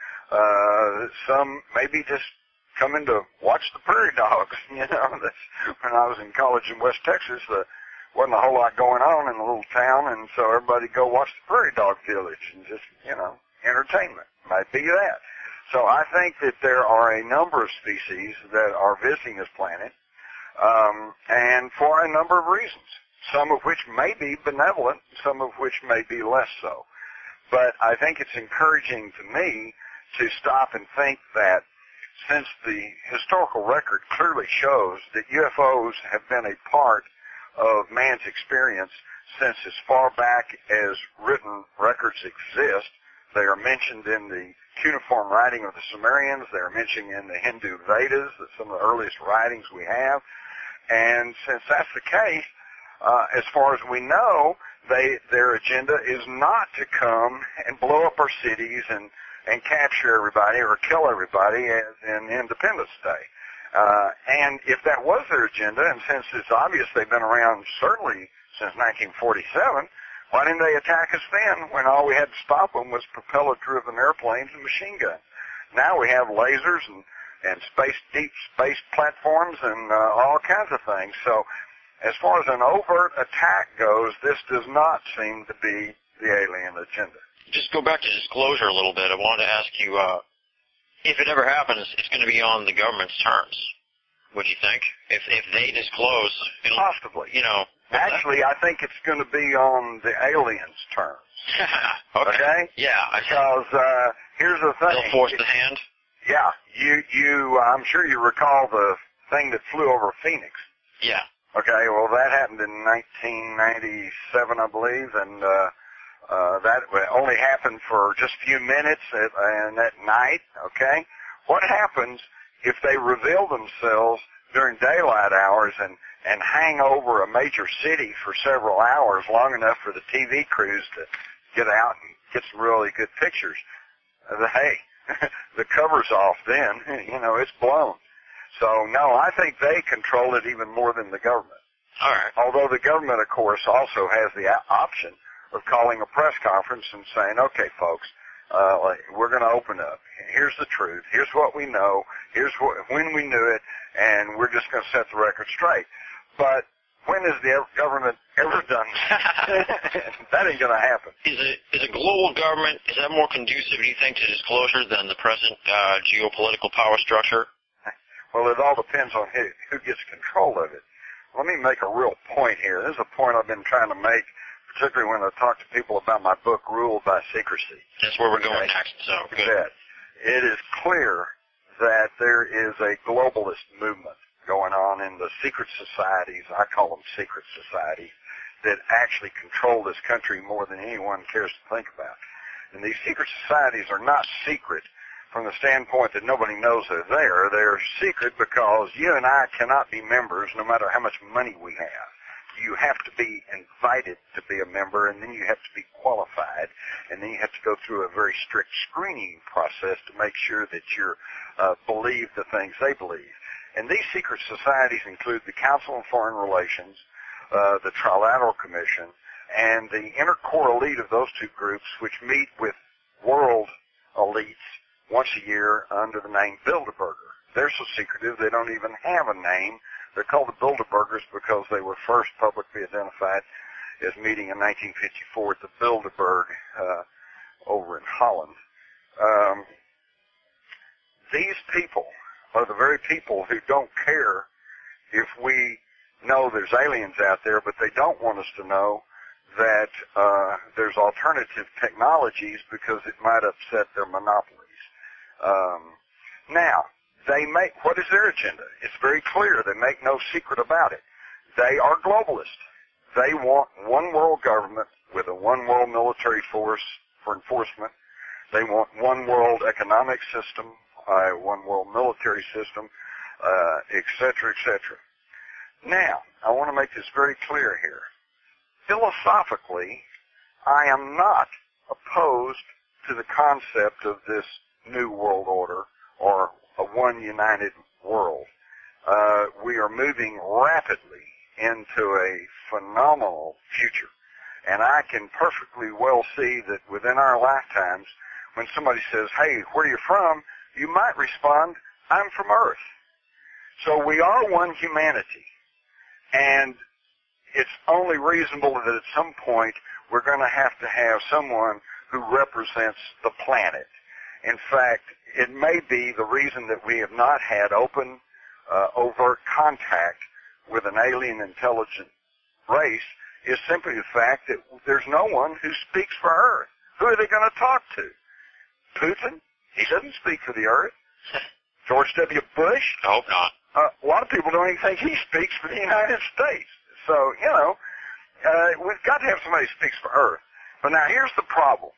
E: Uh, some maybe just coming to watch the prairie dogs. You know, that's, when I was in college in West Texas, the wasn't a whole lot going on in the little town, and so everybody go watch the prairie dog village and just, you know, entertainment. Might be that. So I think that there are a number of species that are visiting this planet, um, and for a number of reasons, some of which may be benevolent, some of which may be less so. But I think it's encouraging to me to stop and think that since the historical record clearly shows that U F Os have been a part of man's experience since as far back as written records exist. They are mentioned in the cuneiform writing of the Sumerians. They are mentioned in the Hindu Vedas, that's some of the earliest writings we have. And since that's the case, uh, as far as we know, they, their agenda is not to come and blow up our cities and, and capture everybody or kill everybody as in Independence Day. Uh, and if that was their agenda, and since it's obvious they've been around certainly since nineteen forty-seven, why didn't they attack us then when all we had to stop them was propeller-driven airplanes and machine guns? Now we have lasers and, and space, deep space platforms and uh, all kinds of things. So as far as an overt attack goes, this does not seem to be the alien agenda.
B: Just go back to disclosure a little bit. I wanted to ask you, uh, if it ever happens, it's going to be on the government's terms. What do you think? If if they disclose, it'll,
E: possibly.
B: You know.
E: Actually, I think it's going to be on the aliens' terms.
B: okay.
E: okay.
B: Yeah.
E: Because uh, here's the thing.
B: They'll force the hand.
E: Yeah. You you. I'm sure you recall the thing that flew over Phoenix.
B: Yeah.
E: Okay. Well, that happened in nineteen ninety-seven, I believe, and. Uh, Uh, that only happened for just a few minutes at, and at night, okay? What happens if they reveal themselves during daylight hours and, and hang over a major city for several hours, long enough for the T V crews to get out and get some really good pictures? Uh, hey, the cover's off then, you know, it's blown. So, no, I think they control it even more than the government.
B: All right.
E: Although the government, of course, also has the option of calling a press conference and saying, okay, folks, uh, we're going to open up. Here's the truth. Here's what we know. Here's what, when we knew it, and we're just going to set the record straight. But when has the government ever done that? That ain't going to happen.
B: Is a, is a global government, is that more conducive, do you think, to disclosure than the present uh, geopolitical power structure?
E: Well, it all depends on who, who gets control of it. Let me make a real point here. This is a point I've been trying to make, particularly when I talk to people about my book, Ruled by Secrecy.
B: That's where we're going
E: okay.
B: next, so good.
E: That it is clear that there is a globalist movement going on in the secret societies, I call them secret societies, that actually control this country more than anyone cares to think about. And these secret societies are not secret from the standpoint that nobody knows they're there. They're secret because you and I cannot be members no matter how much money we have. you have to be invited to be a member, and then you have to be qualified, and then you have to go through a very strict screening process to make sure that you uh, believe the things they believe. And these secret societies include the Council on Foreign Relations, uh, the Trilateral Commission, and the inner core elite of those two groups, which meet with world elites once a year under the name Bilderberger. They're so secretive they don't even have a name. They're called the Bilderbergers because they were first publicly identified as meeting in nineteen fifty-four at the Bilderberg uh, over in Holland. Um, these people are the very people who don't care if we know there's aliens out there, but they don't want us to know that uh, there's alternative technologies because it might upset their monopolies. Um, now, they make, what is their agenda? It's very clear. They make no secret about it. They are globalists. They want one world government with a one world military force for enforcement. They want one world economic system, uh, one world military system, uh, et cetera, et cetera. Now, I want to make this very clear here. Philosophically, I am not opposed to the concept of this new world order or a one united world. Uh, we are moving rapidly into a phenomenal future. And I can perfectly well see that within our lifetimes, when somebody says, hey, where are you from? You might respond, I'm from Earth. So we are one humanity. And it's only reasonable that at some point we're going to have to have someone who represents the planet. In fact, it may be the reason that we have not had open, uh, overt contact with an alien intelligent race is simply the fact that there's no one who speaks for Earth. Who are they going to talk to? Putin? He doesn't speak for the Earth. George W. Bush?
B: I hope not.
E: Uh, a lot of people don't even think he speaks for the United States. So, you know, uh, we've got to have somebody who speaks for Earth. But now here's the problem.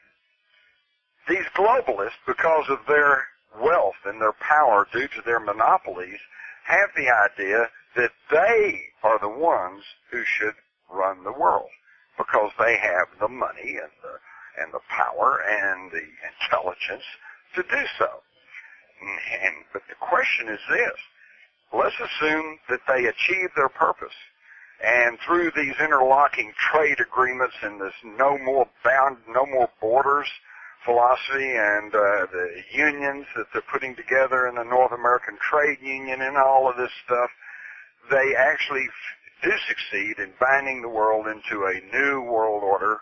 E: These globalists, because of their wealth and their power due to their monopolies, have the idea that they are the ones who should run the world because they have the money and the and the power and the intelligence to do so. And but the question is this: let's assume that they achieve their purpose, and through these interlocking trade agreements and this no more bound, no more borders philosophy and uh, the unions that they're putting together in the North American Trade Union and all of this stuff, they actually f- do succeed in binding the world into a new world order.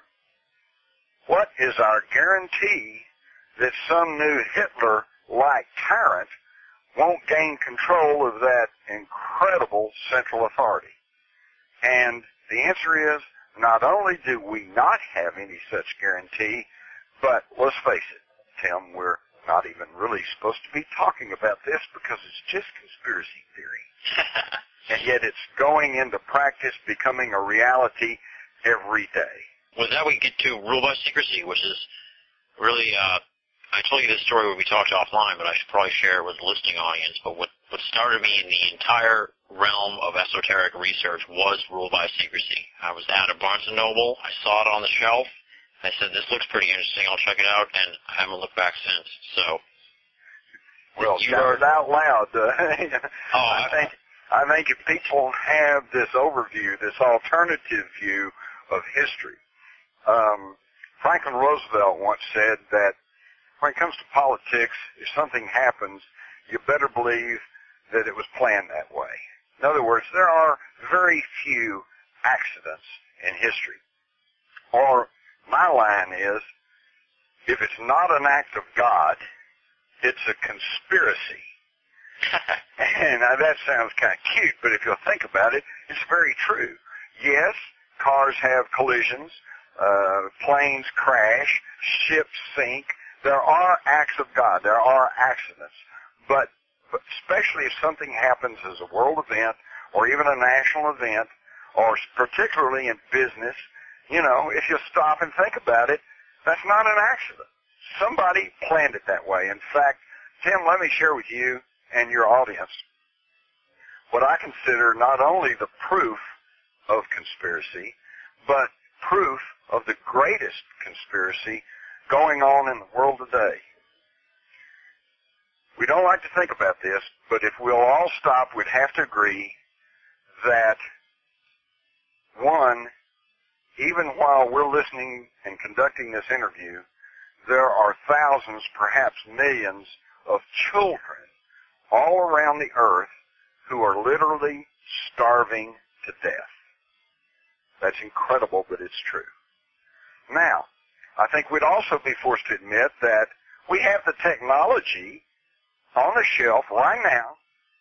E: What is our guarantee that some new Hitler-like tyrant won't gain control of that incredible central authority? And the answer is, not only do we not have any such guarantee, but let's face it, Tim, we're not even really supposed to be talking about this because it's just conspiracy theory. And yet it's going into practice, becoming a reality every day.
B: With that, we get to rule by secrecy, which is really, uh, I told you this story when we talked offline, but I should probably share it with the listening audience. But what, what started me in the entire realm of esoteric research was rule by secrecy. I was at a Barnes and Noble. I saw it on the shelf. I said, this looks pretty interesting. I'll check it out, and I haven't looked back since. So,
E: well,
B: you
E: shout
B: are,
E: it out loud. Uh,
B: oh,
E: I
B: I,
E: think I think if people have this overview, this alternative view of history, um, Franklin Roosevelt once said that when it comes to politics, if something happens, you better believe that it was planned that way. In other words, there are very few accidents in history. Or my line is, if it's not an act of God, it's a conspiracy. And now that sounds kind of cute, but if you'll think about it, it's very true. Yes, cars have collisions, uh, planes crash, ships sink. There are acts of God. There are accidents. But, but especially if something happens as a world event or even a national event, or particularly in business, you know, if you stop and think about it, that's not an accident. Somebody planned it that way. In fact, Tim, let me share with you and your audience what I consider not only the proof of conspiracy, but proof of the greatest conspiracy going on in the world today. We don't like to think about this, but if we'll all stop, we'd have to agree that, one, even while we're listening and conducting this interview, there are thousands, perhaps millions, of children all around the earth who are literally starving to death. That's incredible, but it's true. Now, I think we'd also be forced to admit that we have the technology on the shelf right now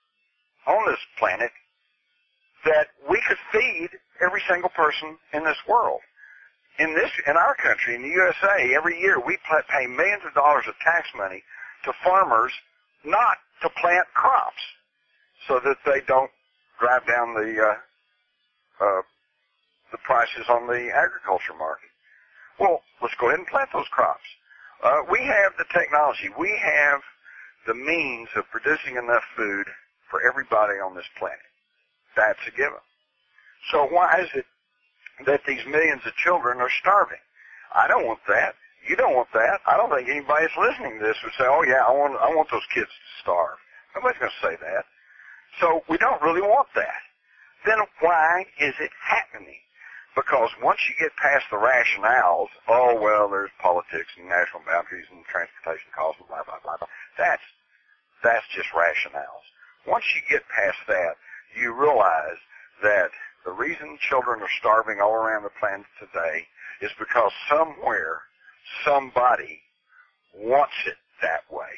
E: on this planet that we could feed every single person in this world. In this, in our country, in the U S A, every year we pay millions of dollars of tax money to farmers not to plant crops so that they don't drive down the uh, uh, the prices on the agriculture market. Well, let's go ahead and plant those crops. Uh, we have the technology. We have the means of producing enough food for everybody on this planet. That's a given. So why is it that these millions of children are starving? I don't want that. You don't want that. I don't think anybody that's listening to this would say, oh yeah, I want, I want those kids to starve. Nobody's going to say that. So we don't really want that. Then why is it happening? Because once you get past the rationales, oh well, there's politics and national boundaries and transportation costs and blah, blah, blah, blah. That's, that's just rationales. Once you get past that, you realize that the reason children are starving all around the planet today is because somewhere, somebody wants it that way.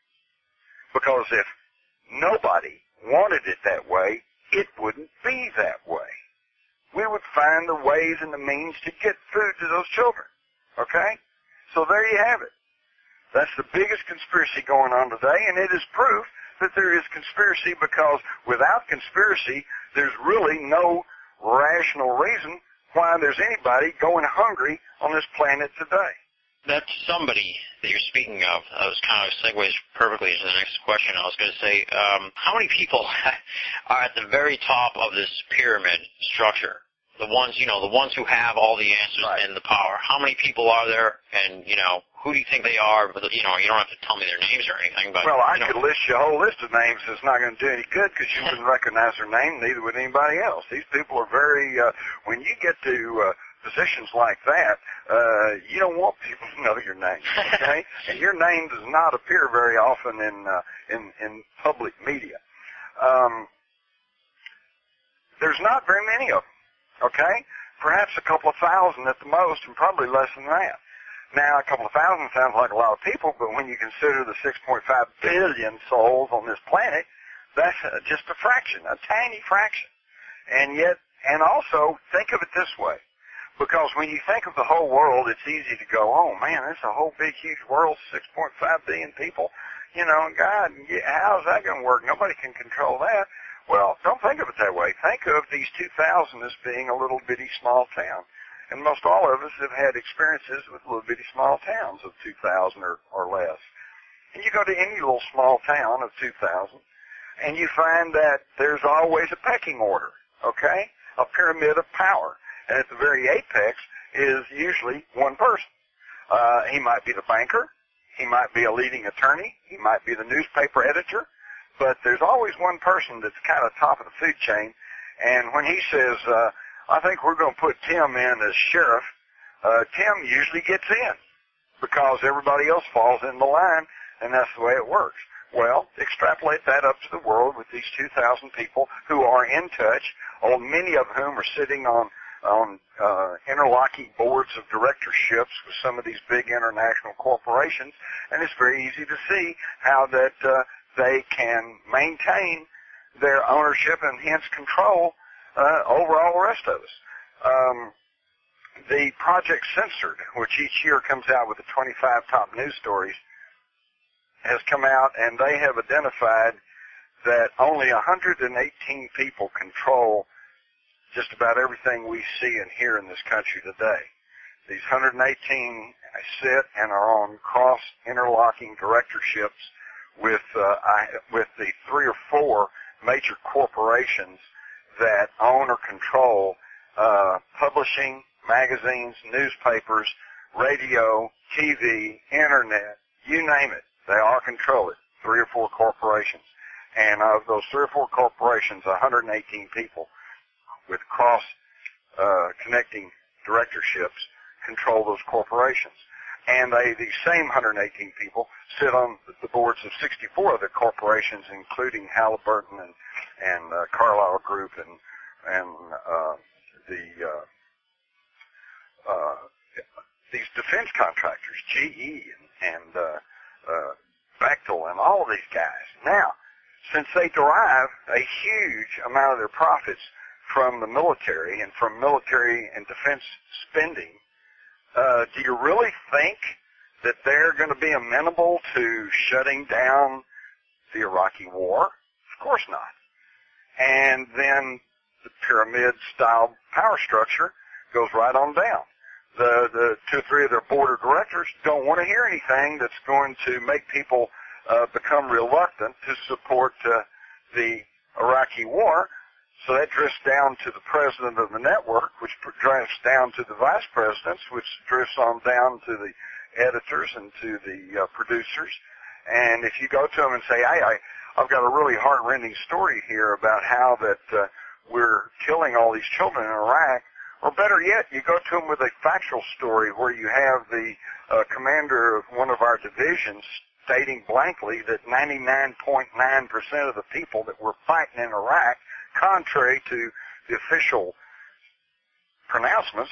E: Because if nobody wanted it that way, it wouldn't be that way. We would find the ways and the means to get food to those children. Okay? So there you have it. That's the biggest conspiracy going on today, and it is proof that there is conspiracy, because without conspiracy, there's really no rational reason why there's anybody going hungry on this planet today.
B: That somebody that you're speaking of, that was kind of segues perfectly into the next question. I was going to say, um, how many people are at the very top of this pyramid structure? The ones, you know, the ones who have all the answers
E: Right.
B: and the power. How many people are there? And, you know, who do you think they are? But, you know, you don't have to tell me their names or anything. But
E: Well, I
B: you know,
E: could list you a whole list of names that's not going to do any good because you wouldn't recognize their name, neither would anybody else. These people are very, uh, when you get to uh, positions like that, uh, you don't want people to know your name, okay? And your name does not appear very often in uh, in, in public media. Um, there's not very many of them. Okay? Perhaps a couple of thousand at the most, and probably less than that. Now, a couple of thousand sounds like a lot of people, but when you consider the six point five billion souls on this planet, that's just a fraction, a tiny fraction. And yet, and also, think of it this way. Because when you think of the whole world, it's easy to go, oh man, it's a whole big, huge world, six point five billion people. You know, God, how's that going to work? Nobody can control that. Well, don't think of it that way. Think of these two thousand as being a little bitty small town. And most all of us have had experiences with little bitty small towns of two thousand or, or less. And you go to any little small town of two thousand, and you find that there's always a pecking order, okay? A pyramid of power. And at the very apex is usually one person. Uh, he might be the banker. He might be a leading attorney. He might be the newspaper editor. But there's always one person that's kind of top of the food chain, and when he says, uh, I think we're going to put Tim in as sheriff, uh, Tim usually gets in, because everybody else falls in the line, and that's the way it works. Well, extrapolate that up to the world with these two thousand people who are in touch, oh, many of whom are sitting on, on uh, interlocking boards of directorships with some of these big international corporations, and it's very easy to see how that uh, they can maintain their ownership and hence control uh, over all the rest of us. Um, the Project Censored, which each year comes out with the twenty-five top news stories, has come out, and they have identified that only one hundred eighteen people control just about everything we see and hear in this country today. These one hundred eighteen sit and are on cross-interlocking directorships with uh, I, with the three or four major corporations that own or control uh, publishing, magazines, newspapers, radio, T V, internet, you name it. They all control it, three or four corporations. And of those three or four corporations, one hundred eighteen people with cross uh, connecting directorships control those corporations. And they, these same one hundred eighteen people sit on the boards of sixty-four other corporations, including Halliburton and, and uh, Carlyle Group and, and uh, the uh, uh, these defense contractors, G E and, and uh, uh, Bechtel and all of these guys. Now, since they derive a huge amount of their profits from the military and from military and defense spending, uh, do you really think that they're going to be amenable to shutting down the Iraqi war? Of course not. And then the pyramid-style power structure goes right on down. The, the two or three of their board of directors don't want to hear anything that's going to make people uh, become reluctant to support uh, the Iraqi war. So that drifts down to the president of the network, which drifts down to the vice presidents, which drifts on down to the editors and to the uh, producers. And if you go to them and say, hey, I, I've got a really heart-rending story here about how that uh, we're killing all these children in Iraq, or better yet, you go to them with a factual story where you have the uh, commander of one of our divisions stating blankly that ninety-nine point nine percent of the people that were fighting in Iraq, contrary to the official pronouncements,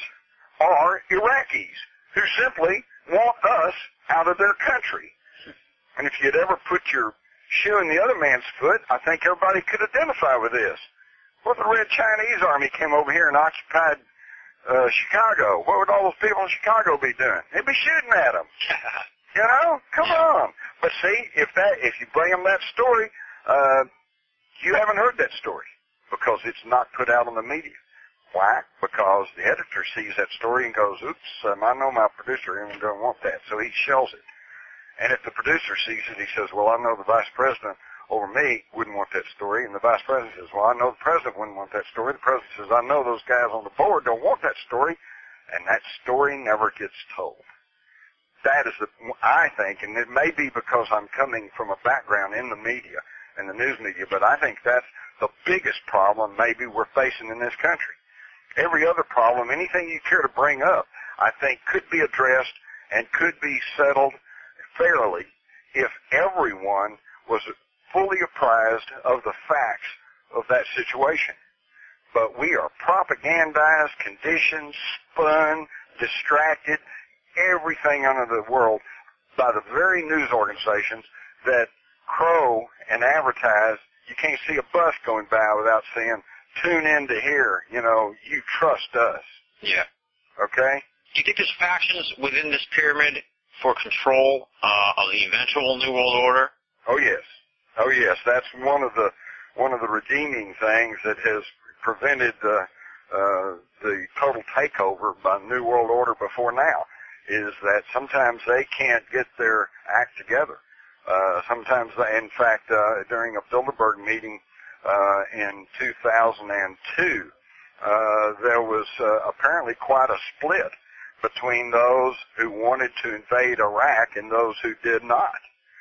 E: are Iraqis who simply want us out of their country. And if you'd ever put your shoe in the other man's foot, I think everybody could identify with this. What if the Red Chinese Army came over here and occupied uh, Chicago? What would all those people in Chicago be doing? They'd be shooting at them. You know? Come on. But see, if that, if you bring them that story, uh, you haven't heard that story because it's not put out on the media. Why? Because the editor sees that story and goes, oops, um, I know my producer isn't going to want that, so he shells it. And if the producer sees it, he says, well, I know the vice president over me wouldn't want that story. And the vice president says, well, I know the president wouldn't want that story. The president says, I know those guys on the board don't want that story. And that story never gets told. That is the, I think, and it may be because I'm coming from a background in the media and the news media, but I think that's the biggest problem maybe we're facing in this country. Every other problem, anything you care to bring up, I think could be addressed and could be settled fairly if everyone was fully apprised of the facts of that situation. But we are propagandized, conditioned, spun, distracted, everything under the world by the very news organizations that crow and advertise. You can't see a bus going by without saying, tune in to hear, you know, you trust us.
B: Yeah.
E: Okay?
B: Do you think there's factions within this pyramid for control uh, of the eventual New World Order?
E: Oh, yes. Oh, yes. That's one of the one of the redeeming things that has prevented uh, uh, the total takeover by New World Order before now, is that sometimes they can't get their act together. Uh, sometimes, they, in fact, uh, during a Bilderberg meeting uh, in two thousand two, uh, there was uh, apparently quite a split between those who wanted to invade Iraq and those who did not.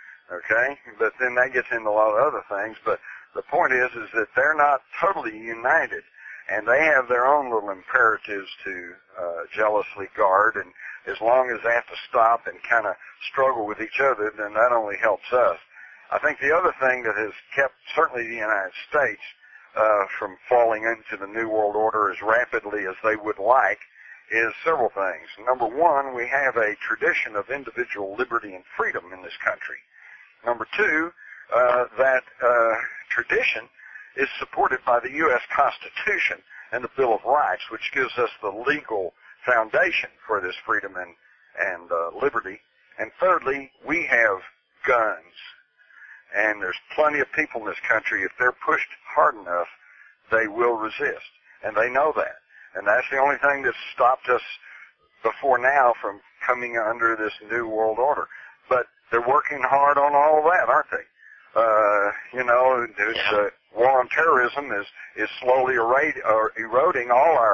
E: Okay? But then that gets into a lot of other things. But the point is, is that they're not totally united. And they have their own little imperatives to uh, jealously guard. And as long as they have to stop and kind of struggle with each other, then that only helps us. I think the other thing that has kept certainly the United States uh, from falling into the New World Order as rapidly as they would like is several things. Number one, we have a tradition of individual liberty and freedom in this country. Number two, uh, that uh, tradition is supported by the U S Constitution and the Bill of Rights, which gives us the legal foundation for this freedom and, and uh, liberty. And thirdly, we have guns. And there's plenty of people in this country, if they're pushed hard enough, they will resist. And they know that. And that's the only thing that's stopped us before now from coming under this New World Order. But they're working hard on all of that, aren't they? Uh, you know, the war on terrorism is, is slowly erode, uh, eroding all our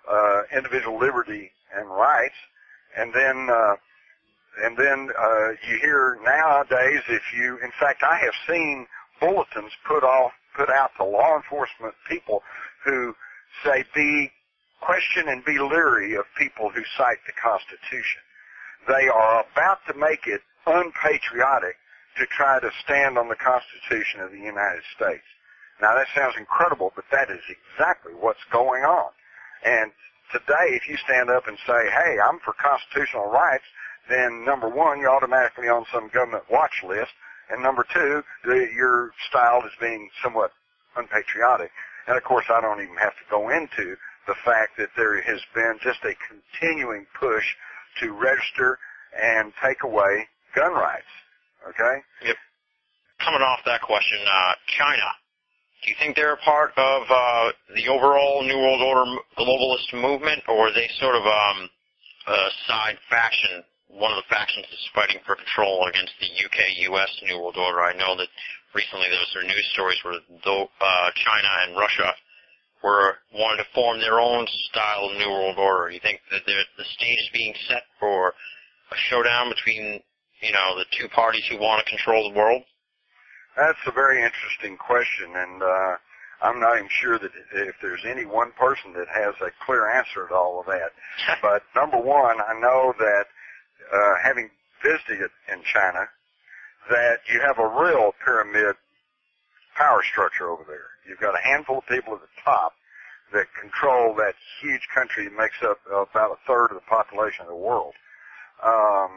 E: uh, individual liberty and rights. And then, uh, and then, uh, you hear nowadays if you, in fact, I have seen bulletins put off, put out to law enforcement people who say be, question and be leery of people who cite the Constitution. They are about to make it unpatriotic to try to stand on the Constitution of the United States. Now that sounds incredible, but that is exactly what's going on. And today, if you stand up and say, hey, I'm for constitutional rights, then number one, you're automatically on some government watch list, and number two, the, you're styled as being somewhat unpatriotic. And of course, I don't even have to go into the fact that there has been just a continuing push to register and take away gun rights. Okay?
B: Yep. Coming off that question, uh, China. Do you think they're a part of uh, the overall New World Order globalist movement, or are they sort of um, a side faction, one of the factions that's fighting for control against the U K U S New World Order? I know that recently there was some news stories where though, uh, China and Russia were wanting to form their own style of New World Order. Do you think that the stage is being set for a showdown between, you know, the two parties who want to control the world?
E: That's a very interesting question, and uh, I'm not even sure that if there's any one person that has a clear answer to all of that. But number one, I know that uh, having visited in China, that you have a real pyramid power structure over there. You've got a handful of people at the top that control that huge country that makes up about a third of the population of the world. Um,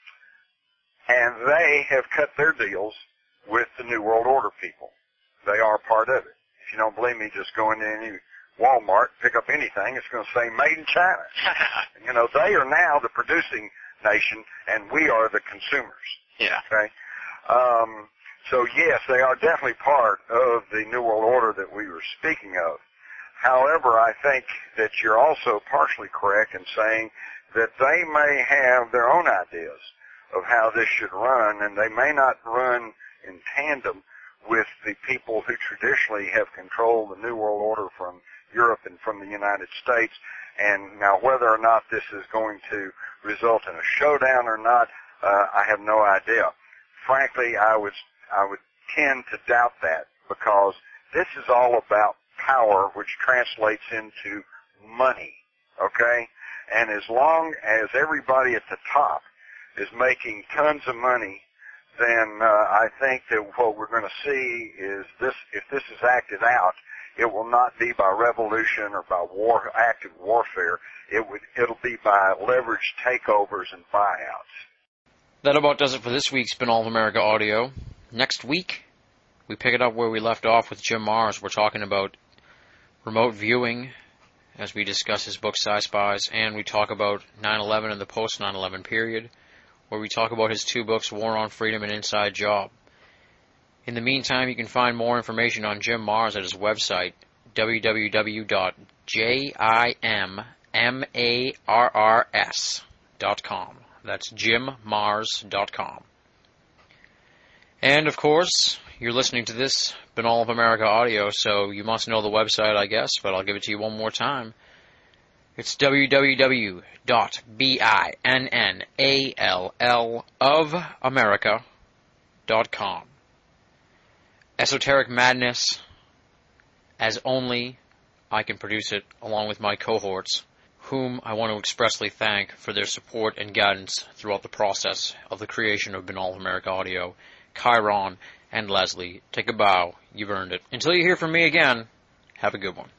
E: and they have cut their deals with the New World Order people. They are part of it. If you don't believe me, just go into any Walmart, pick up anything, it's going to say made in China. You know, they are now the producing nation, and we are the consumers.
B: Yeah.
E: Okay? Um, so, yes, they are definitely part of the New World Order that we were speaking of. However, I think that you're also partially correct in saying that they may have their own ideas of how this should run, and they may not run in tandem with the people who traditionally have controlled the New World Order from Europe and from the United States. And now whether or not this is going to result in a showdown or not, uh, I have no idea. Frankly, I would, I would tend to doubt that, because this is all about power, which translates into money, okay? And as long as everybody at the top is making tons of money, then uh, I think that what we're going to see is this, if this is acted out, it will not be by revolution or by war, active warfare. It would, it'll be by leveraged takeovers and buyouts.
D: That about does it for this week's Binnall of America Audio. Next week, we pick it up where we left off with Jim Marrs. We're talking about remote viewing as we discuss his book, Sci Spies, and we talk about nine eleven and the post nine eleven period, where we talk about his two books, War on Freedom and Inside Job. In the meantime, you can find more information on Jim Marrs at his website, w w w dot jim marrs dot com. That's jim marrs dot com. And, of course, you're listening to this Binnall of America Audio, so you must know the website, I guess, but I'll give it to you one more time. It's w w w dot binnall of America dot com. Esoteric madness, as only I can produce it, along with my cohorts, whom I want to expressly thank for their support and guidance throughout the process of the creation of Binnall of America Audio. Chiron and Leslie, take a bow. You've earned it. Until you hear from me again, have a good one.